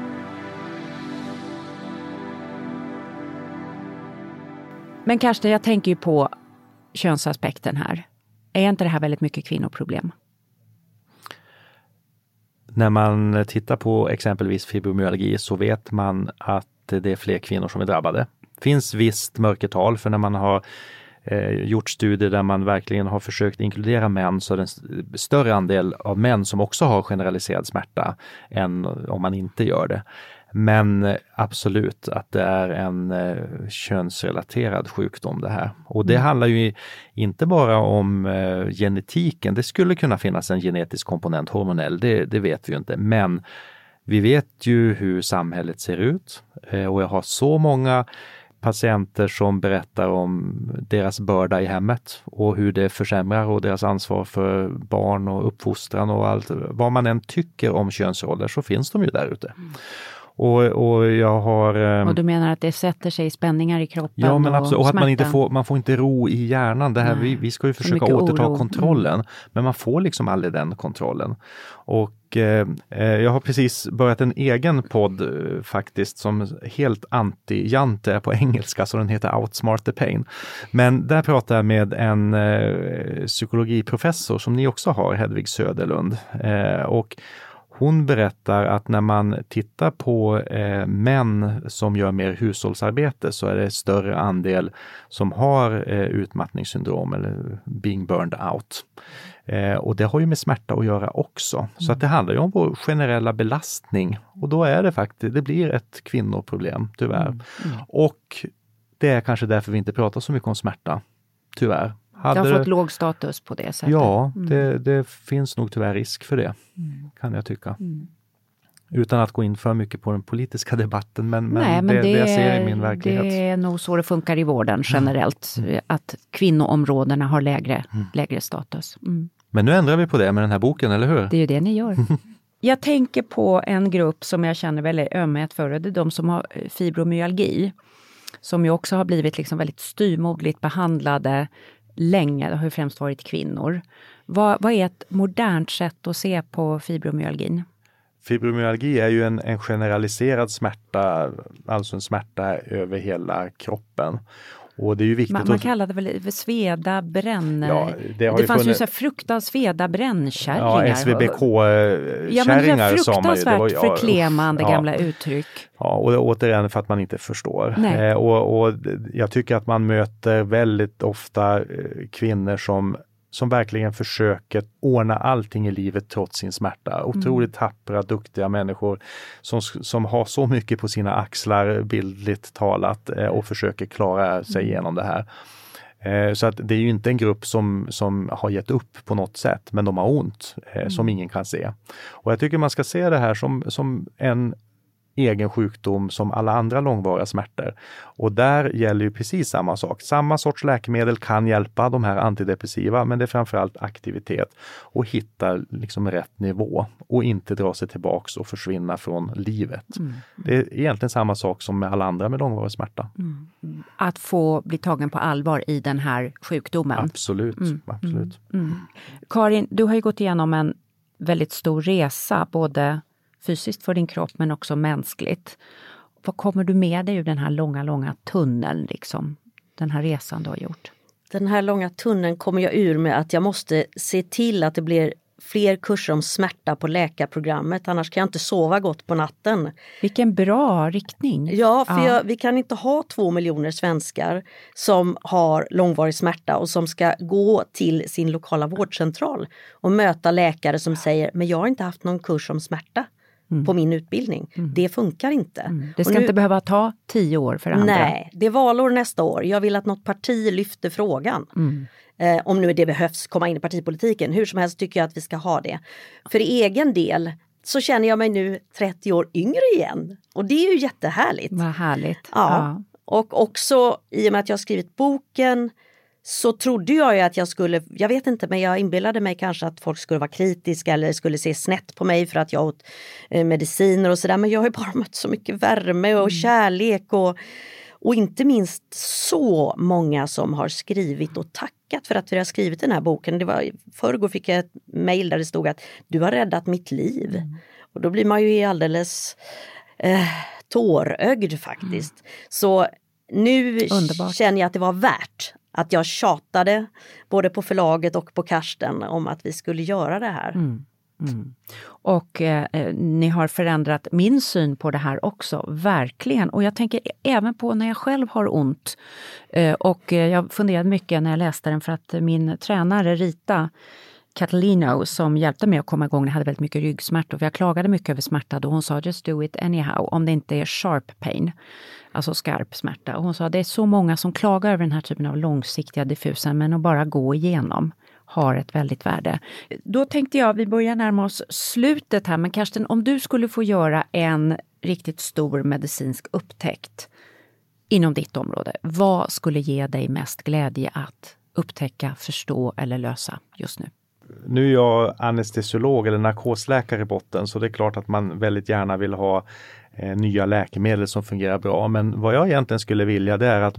Speaker 2: Men Karsten, jag tänker ju på könsaspekten här. Är inte det här väldigt mycket kvinnoproblem?
Speaker 3: När man tittar på exempelvis fibromyalgi så vet man att det är fler kvinnor som är drabbade. Det finns visst mörkertal, för när man har gjort studier där man verkligen har försökt inkludera män, så är det en större andel av män som också har generaliserad smärta än om man inte gör det. Men absolut att det är en könsrelaterad sjukdom det här. Och det handlar ju inte bara om genetiken. Det skulle kunna finnas en genetisk komponent, hormonell, det vet vi ju inte. Men vi vet ju hur samhället ser ut. Och jag har så många patienter som berättar om deras börda i hemmet och hur det försämrar, och deras ansvar för barn och uppfostran och allt. Vad man än tycker om könsroller så finns de ju där ute. Och jag har...
Speaker 2: Och du menar att det sätter sig spänningar i kroppen?
Speaker 3: Ja, men absolut. Och att man får inte ro i hjärnan. Det här, vi ska ju försöka återta kontrollen. Men man får liksom aldrig den kontrollen. Och jag har precis börjat en egen podd faktiskt som helt anti-jante är på engelska, så den heter Outsmart the Pain. Men där pratar jag med en psykologiprofessor som ni också har, Hedvig Söderlund. Och hon berättar att när man tittar på män som gör mer hushållsarbete så är det större andel som har utmattningssyndrom eller being burned out. Och det har ju med smärta att göra också. Så att det handlar ju om vår generella belastning. Och då är det faktiskt, det blir ett kvinnoproblem tyvärr. Och det är kanske därför vi inte pratar så mycket om smärta, tyvärr.
Speaker 2: Det har fått låg status på det sättet.
Speaker 3: Ja, det finns nog tyvärr risk för det, kan jag tycka. Utan att gå in för mycket på den politiska debatten, men det jag ser i min verklighet.
Speaker 2: Det är nog så det funkar i vården generellt, att kvinnoområdena har lägre status.
Speaker 3: Men nu ändrar vi på det med den här boken, eller hur?
Speaker 2: Det är ju det ni gör. Jag tänker på en grupp som jag känner väldigt ömhet för, det är de som har fibromyalgi, som ju också har blivit liksom väldigt styvmoderligt behandlade länge. Det har ju främst varit kvinnor. Vad är ett modernt sätt att se på fibromyalgin?
Speaker 3: Fibromyalgi är ju en generaliserad smärta, alltså en smärta över hela kroppen. Och det är ju viktigt
Speaker 2: man kallar det väl sveda bränn.
Speaker 3: Ja,
Speaker 2: det fanns ju så här fruktansvärda sveda brännkärringar.
Speaker 3: Ja, SVBK-kärringar som
Speaker 2: fruktansvärt förklemande gamla uttryck.
Speaker 3: Ja, och återigen för att man inte förstår. Och jag tycker att man möter väldigt ofta kvinnor som verkligen försöker ordna allting i livet trots sin smärta. Otroligt tappra, duktiga människor som har så mycket på sina axlar, bildligt talat, och försöker klara sig igenom det här. Så att det är ju inte en grupp som har gett upp på något sätt, men de har ont som ingen kan se. Och jag tycker man ska se det här som en egen sjukdom som alla andra långvariga smärtor. Och där gäller ju precis samma sak. Samma sorts läkemedel kan hjälpa de här antidepressiva, men det är framförallt aktivitet och hitta liksom rätt nivå och inte dra sig tillbaks och försvinna från livet. Det är egentligen samma sak som med alla andra med långvarig smärta.
Speaker 2: Att få bli tagen på allvar i den här sjukdomen.
Speaker 3: Absolut, absolut.
Speaker 2: Karin, du har ju gått igenom en väldigt stor resa, både fysiskt för din kropp men också mänskligt. Vad kommer du med dig ur den här långa tunneln, liksom? Den här resan du har gjort?
Speaker 1: Den här långa tunneln kommer jag ur med att jag måste se till att det blir fler kurser om smärta på läkarprogrammet. Annars kan jag inte sova gott på natten.
Speaker 2: Vilken bra riktning.
Speaker 1: Ja, för vi kan inte ha 2 miljoner svenskar som har långvarig smärta och som ska gå till sin lokala vårdcentral och möta läkare som säger, men jag har inte haft någon kurs om smärta på min utbildning. Det funkar inte.
Speaker 2: Det ska inte behöva ta 10 år för andra.
Speaker 1: Nej, det är valår nästa år. Jag vill att något parti lyfter frågan. Om nu det behövs komma in i partipolitiken. Hur som helst tycker jag att vi ska ha det. För egen del så känner jag mig nu 30 år yngre igen. Och det är ju jättehärligt.
Speaker 2: Vad härligt.
Speaker 1: Ja. Och också i och med att jag har skrivit boken så trodde jag ju att jag skulle, jag vet inte, men jag inbillade mig kanske att folk skulle vara kritiska eller skulle se snett på mig för att jag åt mediciner och sådär. Men jag har ju bara mött så mycket värme och kärlek och inte minst så många som har skrivit och tackat för att vi har skrivit den här boken. Förrgår fick jag ett mejl där det stod att du har räddat mitt liv. Och då blir man ju alldeles tårögd faktiskt. Så nu känner jag att det var värt att jag tjatade både på förlaget och på Karsten om att vi skulle göra det här.
Speaker 2: Och ni har förändrat min syn på det här också, verkligen. Och jag tänker även på när jag själv har ont. Och jag funderade mycket när jag läste den för att min tränare Rita Catalino som hjälpte mig att komma igång, jag hade väldigt mycket ryggsmärta och jag klagade mycket över smärta då hon sa just do it anyhow om det inte är sharp pain, alltså skarp smärta. Och hon sa det är så många som klagar över den här typen av långsiktiga diffusen men att bara gå igenom har ett väldigt värde. Då tänkte jag, vi börjar närma oss slutet här, men Karsten, om du skulle få göra en riktigt stor medicinsk upptäckt inom ditt område, vad skulle ge dig mest glädje att upptäcka, förstå eller lösa just nu?
Speaker 3: Nu är jag anestesiolog eller narkosläkare i botten, så det är klart att man väldigt gärna vill ha nya läkemedel som fungerar bra. Men vad jag egentligen skulle vilja, det är att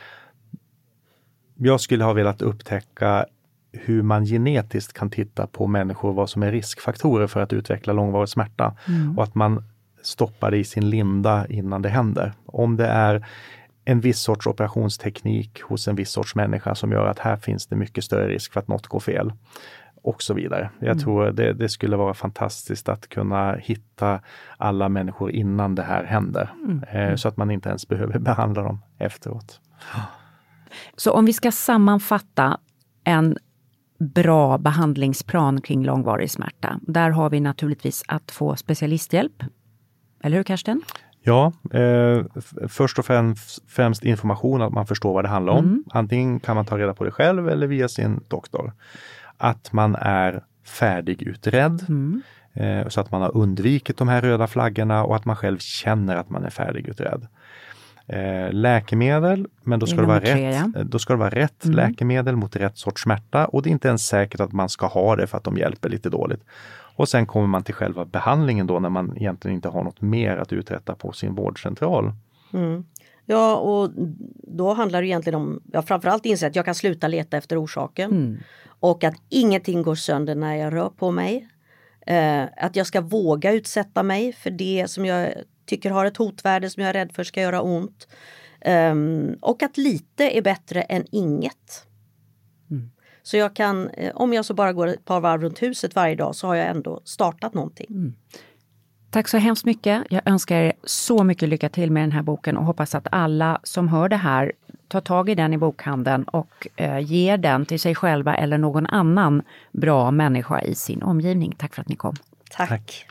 Speaker 3: jag skulle ha velat upptäcka hur man genetiskt kan titta på människor, vad som är riskfaktorer för att utveckla långvarig smärta. Och att man stoppar det i sin linda innan det händer. Om det är en viss sorts operationsteknik hos en viss sorts människa som gör att här finns det mycket större risk för att något går fel. Och så vidare. Jag tror det skulle vara fantastiskt att kunna hitta alla människor innan det här händer. Så att man inte ens behöver behandla dem efteråt.
Speaker 2: Så om vi ska sammanfatta en bra behandlingsplan kring långvarig smärta. Där har vi naturligtvis att få specialisthjälp. Eller hur, Karsten?
Speaker 3: Ja, först och främst information, att man förstår vad det handlar om. Antingen kan man ta reda på det själv eller via sin doktor. Att man är färdigutredd så att man har undvikit de här röda flaggorna och att man själv känner att man är färdigutredd. Läkemedel, men då ska det vara rätt läkemedel mot rätt sorts smärta och det är inte ens säkert att man ska ha det för att de hjälper lite dåligt. Och sen kommer man till själva behandlingen då när man egentligen inte har något mer att uträtta på sin vårdcentral.
Speaker 1: Ja, och då handlar det egentligen om, framförallt inse att jag kan sluta leta efter orsaken. Och att ingenting går sönder när jag rör på mig. Att jag ska våga utsätta mig för det som jag tycker har ett hotvärde, som jag är rädd för ska göra ont. Och att lite är bättre än inget. Så jag kan, om jag så bara går ett par varv runt huset varje dag så har jag ändå startat någonting.
Speaker 2: Tack så hemskt mycket. Jag önskar er så mycket lycka till med den här boken och hoppas att alla som hör det här tar tag i den i bokhandeln och ger den till sig själva eller någon annan bra människa i sin omgivning. Tack för att ni kom.
Speaker 1: Tack.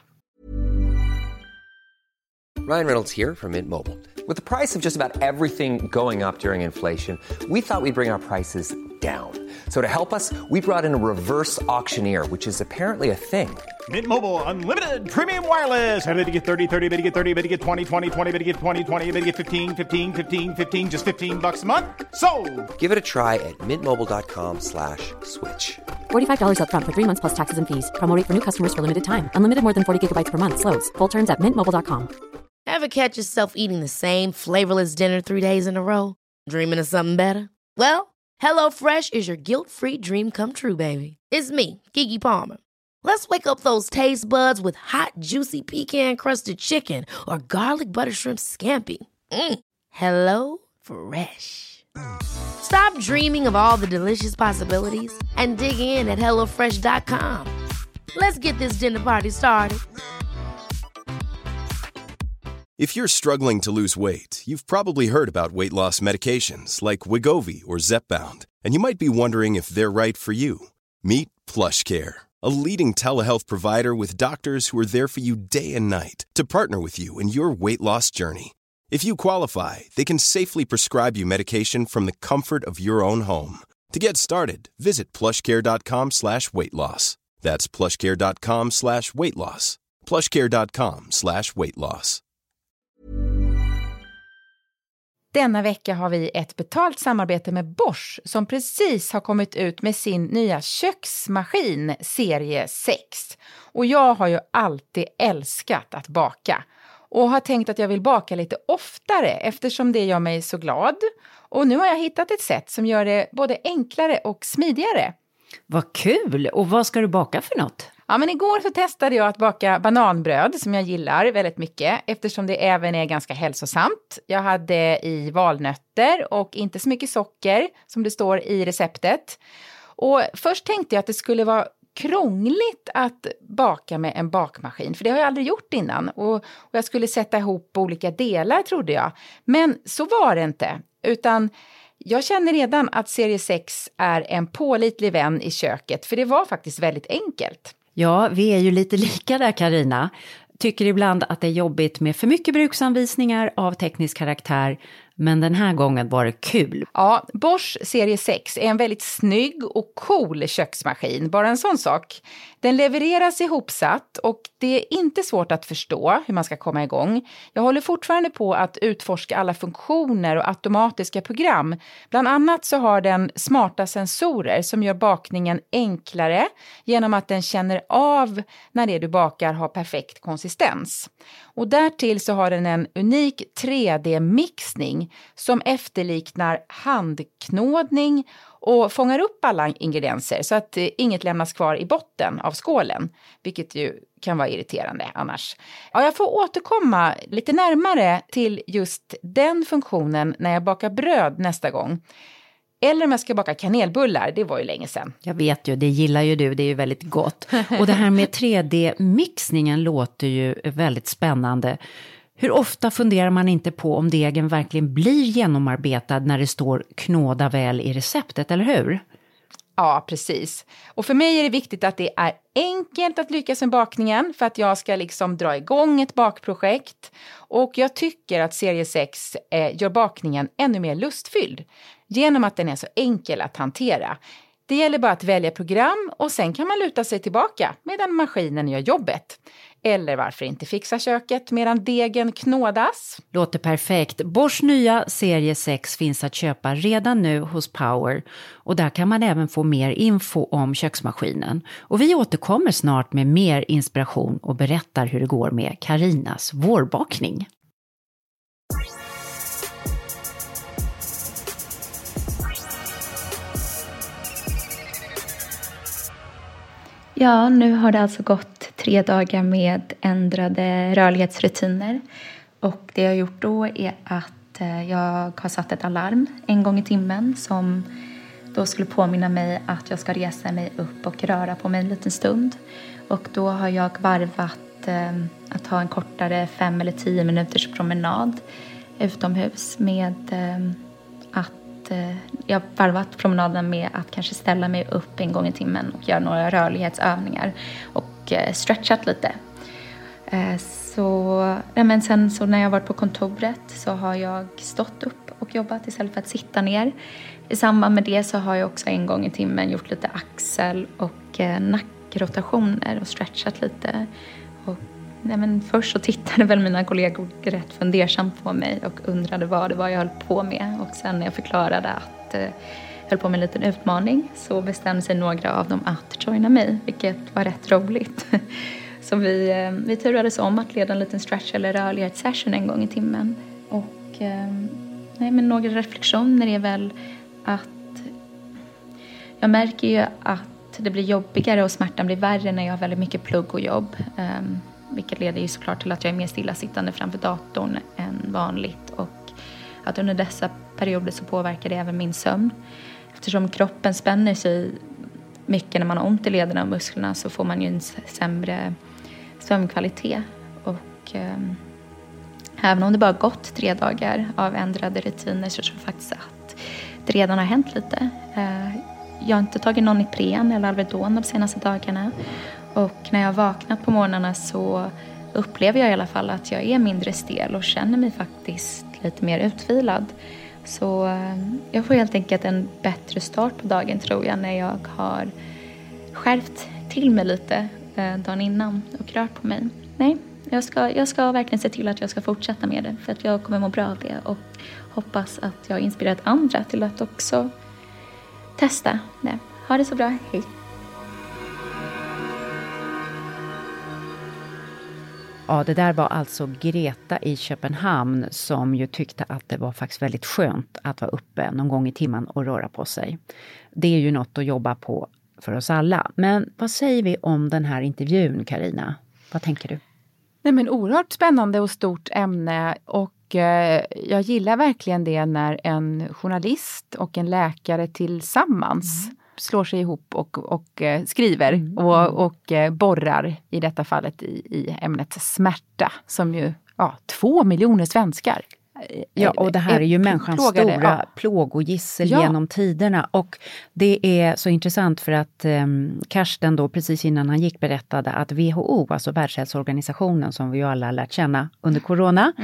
Speaker 6: Ryan Reynolds here from Mint Mobile. With the price of just about everything going up during inflation, we thought we'd bring our prices down. So to help us, we brought in a reverse auctioneer, which is apparently a thing.
Speaker 10: Mint Mobile Unlimited Premium Wireless. How to get 30, 30, bit to get 30, bit to get 20, 20, 20, bit to get 20, 20, bit to get 15, 15, 15, 15, just $15 a month? Sold!
Speaker 6: Give it a try at mintmobile.com/switch.
Speaker 7: $45 up front for 3 months plus taxes and fees. Promo rate for new customers for limited time. Unlimited more than 40 gigabytes per month. Slows full terms at mintmobile.com.
Speaker 8: Ever catch yourself eating the same flavorless dinner 3 days in a row? Dreaming of something better? Well, HelloFresh is your guilt-free dream come true, baby. It's me, Keke Palmer. Let's wake up those taste buds with hot, juicy pecan-crusted chicken or garlic butter shrimp scampi. Hello Fresh. Stop dreaming of all the delicious possibilities and dig in at HelloFresh.com. Let's get this dinner party started.
Speaker 11: If you're struggling to lose weight, you've probably heard about weight loss medications like Wegovy or Zepbound, and you might be wondering if they're right for you. Meet PlushCare, a leading telehealth provider with doctors who are there for you day and night to partner with you in your weight loss journey. If you qualify, they can safely prescribe you medication from the comfort of your own home. To get started, visit plushcare.com/weightloss. That's plushcare.com/weightloss. plushcare.com/weightloss.
Speaker 4: Denna vecka har vi ett betalt samarbete med Bosch som precis har kommit ut med sin nya köksmaskin serie 6. Och jag har ju alltid älskat att baka och har tänkt att jag vill baka lite oftare eftersom det gör mig så glad. Och nu har jag hittat ett sätt som gör det både enklare och smidigare.
Speaker 2: Vad kul! Och vad ska du baka för något?
Speaker 4: Ja, men igår så testade jag att baka bananbröd som jag gillar väldigt mycket eftersom det även är ganska hälsosamt. Jag hade i valnötter och inte så mycket socker som det står i receptet. Och först tänkte jag att det skulle vara krångligt att baka med en bakmaskin, för det har jag aldrig gjort innan. Och jag skulle sätta ihop olika delar trodde jag. Men så var det inte, utan jag känner redan att serie 6 är en pålitlig vän i köket, för det var faktiskt väldigt enkelt.
Speaker 2: Ja, vi är ju lite lika där, Carina. Tycker ibland att det är jobbigt med för mycket bruksanvisningar av teknisk karaktär, men den här gången var det kul.
Speaker 4: Ja, Bosch serie 6 är en väldigt snygg och cool köksmaskin, bara en sån sak. Den levereras ihopsatt och det är inte svårt att förstå hur man ska komma igång. Jag håller fortfarande på att utforska alla funktioner och automatiska program. Bland annat så har den smarta sensorer som gör bakningen enklare genom att den känner av när det du bakar har perfekt konsistens. Och därtill så har den en unik 3D-mixning som efterliknar handknådning och fångar upp alla ingredienser så att inget lämnas kvar i botten av skålen, vilket ju kan vara irriterande annars. Ja, jag får återkomma lite närmare till just den funktionen när jag bakar bröd nästa gång. Eller om jag ska baka kanelbullar, det var ju länge sedan.
Speaker 2: Jag vet ju, det gillar ju du, det är ju väldigt gott. Och det här med 3D-mixningen låter ju väldigt spännande. Hur ofta funderar man inte på om degen verkligen blir genomarbetad när det står knåda väl i receptet, eller hur?
Speaker 4: Ja, precis. Och för mig är det viktigt att det är enkelt att lyckas med bakningen för att jag ska liksom dra igång ett bakprojekt. Och jag tycker att serie 6 gör bakningen ännu mer lustfylld genom att den är så enkel att hantera. Det gäller bara att välja program och sen kan man luta sig tillbaka medan maskinen gör jobbet. Eller varför inte fixa köket medan degen knådas?
Speaker 2: Låter perfekt. Bosch nya serie 6 finns att köpa redan nu hos Power. Och där kan man även få mer info om köksmaskinen. Och vi återkommer snart med mer inspiration och berättar hur det går med Carinas vårbakning.
Speaker 5: Ja, nu har det alltså gått 3 dagar med ändrade rörlighetsrutiner. Och det jag har gjort då är att jag har satt ett alarm 1 gång i timmen som då skulle påminna mig att jag ska resa mig upp och röra på mig en liten stund. Och då har jag varvat att ha en kortare 5 eller 10 minuters promenad utomhus med jag har varvat promenaden med att kanske ställa mig upp 1 gång i timmen och göra några rörlighetsövningar och stretchat lite. Sen så när jag varit på kontoret så har jag stått upp och och jobbat istället för att sitta ner. I samband med det så har jag också en gång i timmen gjort lite axel- och nackrotationer och stretchat lite. Och, först så tittade väl mina kollegor rätt fundersamt på mig och undrade vad det var jag höll på med. Och sen när jag förklarade att jag höll på med en liten utmaning så bestämde sig några av dem att joina mig, vilket var rätt roligt. Så vi turades om att leda en liten stretch eller rörlighetssession en gång i timmen. Och några reflektioner är väl att jag märker ju att det blir jobbigare och smärtan blir värre när jag har väldigt mycket plugg och jobb. Vilket leder ju såklart till att jag är mer stillasittande framför datorn än vanligt. Och att under dessa perioder så påverkar det även min sömn. Eftersom kroppen spänner sig mycket när man har ont i lederna och musklerna så får man ju en sämre sömnkvalitet. Och även om det bara gått 3 dagar av ändrade rutiner så tror jag faktiskt att det redan har hänt lite. Jag har inte tagit någon Ipren eller Alvedon de senaste dagarna. Och när jag har vaknat på morgnarna så upplever jag i alla fall att jag är mindre stel och känner mig faktiskt lite mer utvilad. Så jag får helt enkelt en bättre start på dagen tror jag när jag har skärpt till mig lite dagen innan och rört på mig. Nej, jag ska verkligen se till att jag ska fortsätta med det för att jag kommer må bra av det och hoppas att jag har inspirerat andra till att också testa det. Ha det så bra, hej!
Speaker 2: Ja, det där var alltså Greta i Köpenhamn som ju tyckte att det var faktiskt väldigt skönt att vara uppe någon gång i timmen och röra på sig. Det är ju något att jobba på för oss alla. Men vad säger vi om den här intervjun, Carina? Vad tänker du?
Speaker 4: Nej, men oerhört spännande och stort ämne och jag gillar verkligen det när en journalist och en läkare tillsammans slår sig ihop och skriver och borrar i detta fallet i ämnet smärta som ju 2 miljoner svenskar.
Speaker 2: Ja, och det här är ju människans stora plågogissel genom tiderna. Och det är så intressant för att Karsten då precis innan han gick berättade att WHO, alltså Världshälsoorganisationen som vi ju alla har lärt känna under corona,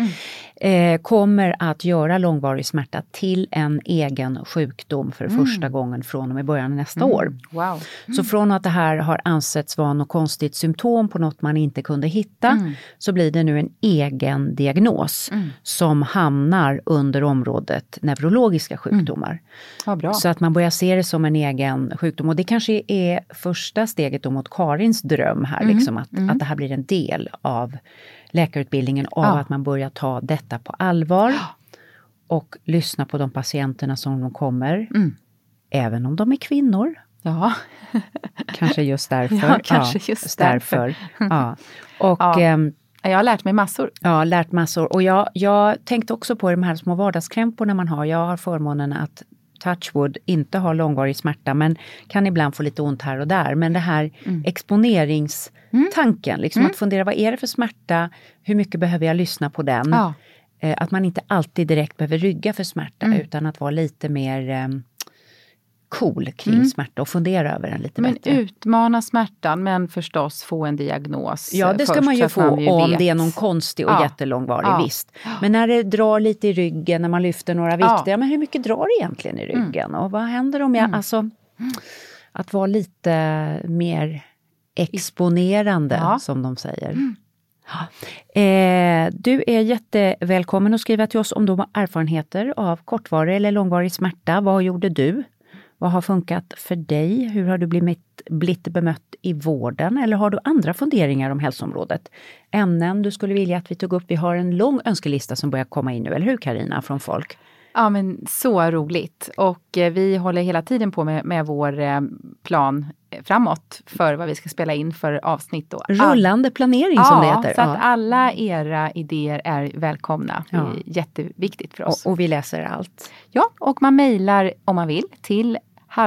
Speaker 2: kommer att göra långvarig smärta till en egen sjukdom för första gången från och med början av nästa år.
Speaker 4: Wow.
Speaker 2: Så från att det här har ansetts vara något konstigt symptom på något man inte kunde hitta så blir det nu en egen diagnos som hamnar under området neurologiska sjukdomar.
Speaker 4: Ja, bra.
Speaker 2: Så att man börjar se det som en egen sjukdom. Och det kanske är första steget då mot Karins dröm här. Liksom, att det här blir en del av läkarutbildningen. Av att man börjar ta detta på allvar. Och lyssna på de patienterna som de kommer. Även om de är kvinnor.
Speaker 4: Ja.
Speaker 2: Kanske just därför.
Speaker 4: Ja, kanske just därför.
Speaker 2: Ja. Och...
Speaker 4: Jag har lärt mig massor.
Speaker 2: Ja, lärt massor. Och jag tänkte också på de här små vardagskrämporna man har. Jag har förmånen att touchwood inte har långvarig smärta men kan ibland få lite ont här och där. Men det här exponeringstanken, liksom att fundera vad är det för smärta, hur mycket behöver jag lyssna på den?
Speaker 4: Ja.
Speaker 2: Att man inte alltid direkt behöver rygga för smärta utan att vara lite mer... cool kring smärta och fundera över den lite bättre.
Speaker 4: Men utmana smärtan men förstås få en diagnos.
Speaker 2: Ja, det ska man ju få om det är någon konstig och jättelångvarig, visst. Men när det drar lite i ryggen, när man lyfter några vikter, men hur mycket drar det egentligen i ryggen? Och vad händer om jag, alltså att vara lite mer exponerande som de säger. Du är jättevälkommen att skriva till oss om du har erfarenheter av kortvarig eller långvarig smärta. Vad gjorde du? Vad har funkat för dig? Hur har du blivit bemött i vården? Eller har du andra funderingar om hälsoområdet? Ämnen du skulle vilja att vi tog upp? Vi har en lång önskelista som börjar komma in nu, eller hur Carina, från folk?
Speaker 4: Ja, men så roligt. Och vi håller hela tiden på med vår plan framåt för vad vi ska spela in för avsnitt. Och
Speaker 2: rullande planering som det heter.
Speaker 4: Så att alla era idéer är välkomna. Det är jätteviktigt för oss.
Speaker 2: Och vi läser allt.
Speaker 4: Ja, och man mejlar om man vill till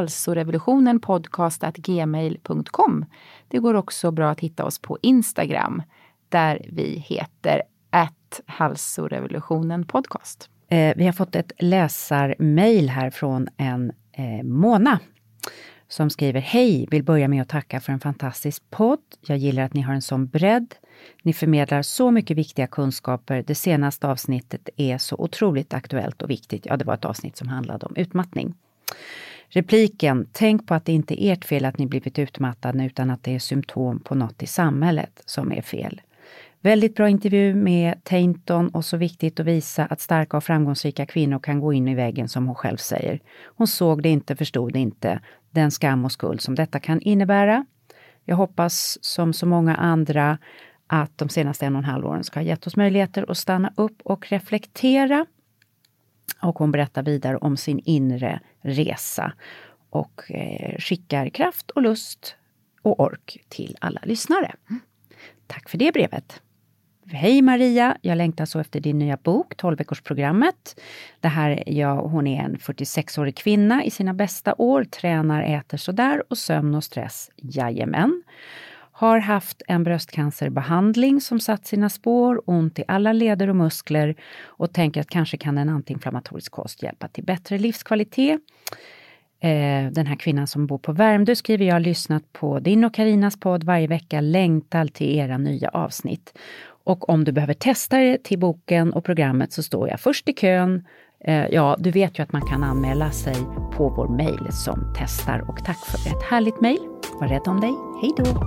Speaker 4: halsorevolutionenpodcast@gmail.com. Det går också bra att hitta oss på Instagram där vi heter @halsorevolutionenpodcast.
Speaker 2: Vi har fått ett läsarmail här från en Mona som skriver: Hej, vill börja med att tacka för en fantastisk podd. Jag gillar att ni har en sån bredd. Ni förmedlar så mycket viktiga kunskaper. Det senaste avsnittet är så otroligt aktuellt och viktigt. Ja, det var ett avsnitt som handlade om utmattning. Repliken: tänk på att det inte är ert fel att ni blivit utmattade, utan att det är symptom på något i samhället som är fel. Väldigt bra intervju med Tainton, och så viktigt att visa att starka och framgångsrika kvinnor kan gå in i väggen, som hon själv säger. Hon såg det inte, förstod det inte, den skam och skuld som detta kan innebära. Jag hoppas som så många andra att de senaste 1,5 åren ska ha gett oss möjligheter att stanna upp och reflektera. Och hon berättar vidare om sin inre resa och skickar kraft och lust och ork till alla lyssnare. Tack för det brevet. Hej Maria, jag längtar så efter din nya bok, 12-veckorsprogrammet. Det här, hon är en 46-årig kvinna i sina bästa år, tränar, äter sådär och sömn och stress, jajamän. Har haft en bröstcancerbehandling som satt sina spår, ont i alla leder och muskler, och tänker att kanske kan en antiinflammatorisk kost hjälpa till bättre livskvalitet. Den här kvinnan som bor på Värmdö skriver: jag har lyssnat på din och Karinas podd varje vecka, längtar till era nya avsnitt. Och om du behöver testa det till boken och programmet så står jag först i kön. Ja, du vet ju att man kan anmäla sig på vår mejl som testar, och tack för ett härligt mejl. Var rädd om dig. Hej då!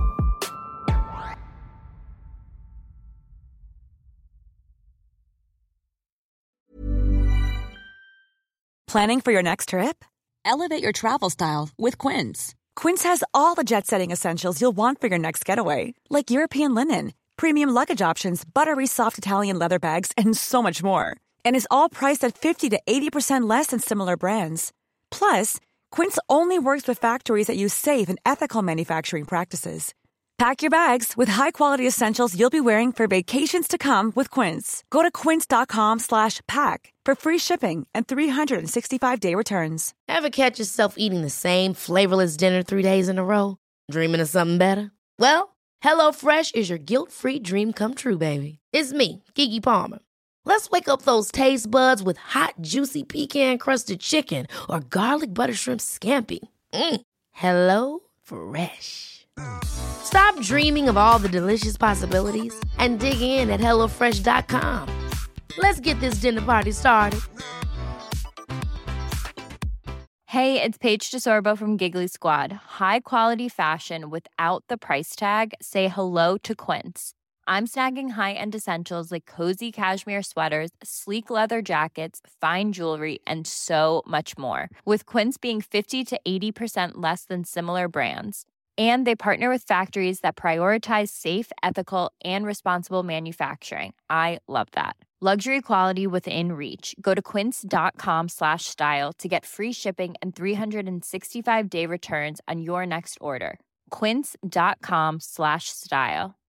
Speaker 9: Planning for your next trip? Elevate your travel style with Quince. Quince has all the jet-setting essentials you'll want for your next getaway, like European linen, premium luggage options, buttery soft Italian leather bags, and so much more. And is all priced at 50 to 80% less than similar brands. Plus, Quince only works with factories that use safe and ethical manufacturing practices. Pack your bags with high-quality essentials you'll be wearing for vacations to come with Quince. Go to quince.com/pack for free shipping and 365-day returns.
Speaker 8: Ever catch yourself eating the same flavorless dinner 3 days in a row? Dreaming of something better? Well, HelloFresh is your guilt-free dream come true, baby. It's me, Keke Palmer. Let's wake up those taste buds with hot, juicy pecan-crusted chicken or garlic butter shrimp scampi. Hello Fresh. Stop dreaming of all the delicious possibilities and dig in at HelloFresh.com. Let's get this dinner party started.
Speaker 12: Hey, it's Paige DeSorbo from Giggly Squad. High quality fashion without the price tag. Say hello to Quince. I'm snagging high-end essentials like cozy cashmere sweaters, sleek leather jackets, fine jewelry, and so much more. With Quince being 50 to 80% less than similar brands. And they partner with factories that prioritize safe, ethical, and responsible manufacturing. I love that. Luxury quality within reach. Go to quince.com/style to get free shipping and 365-day returns on your next order. Quince.com/style.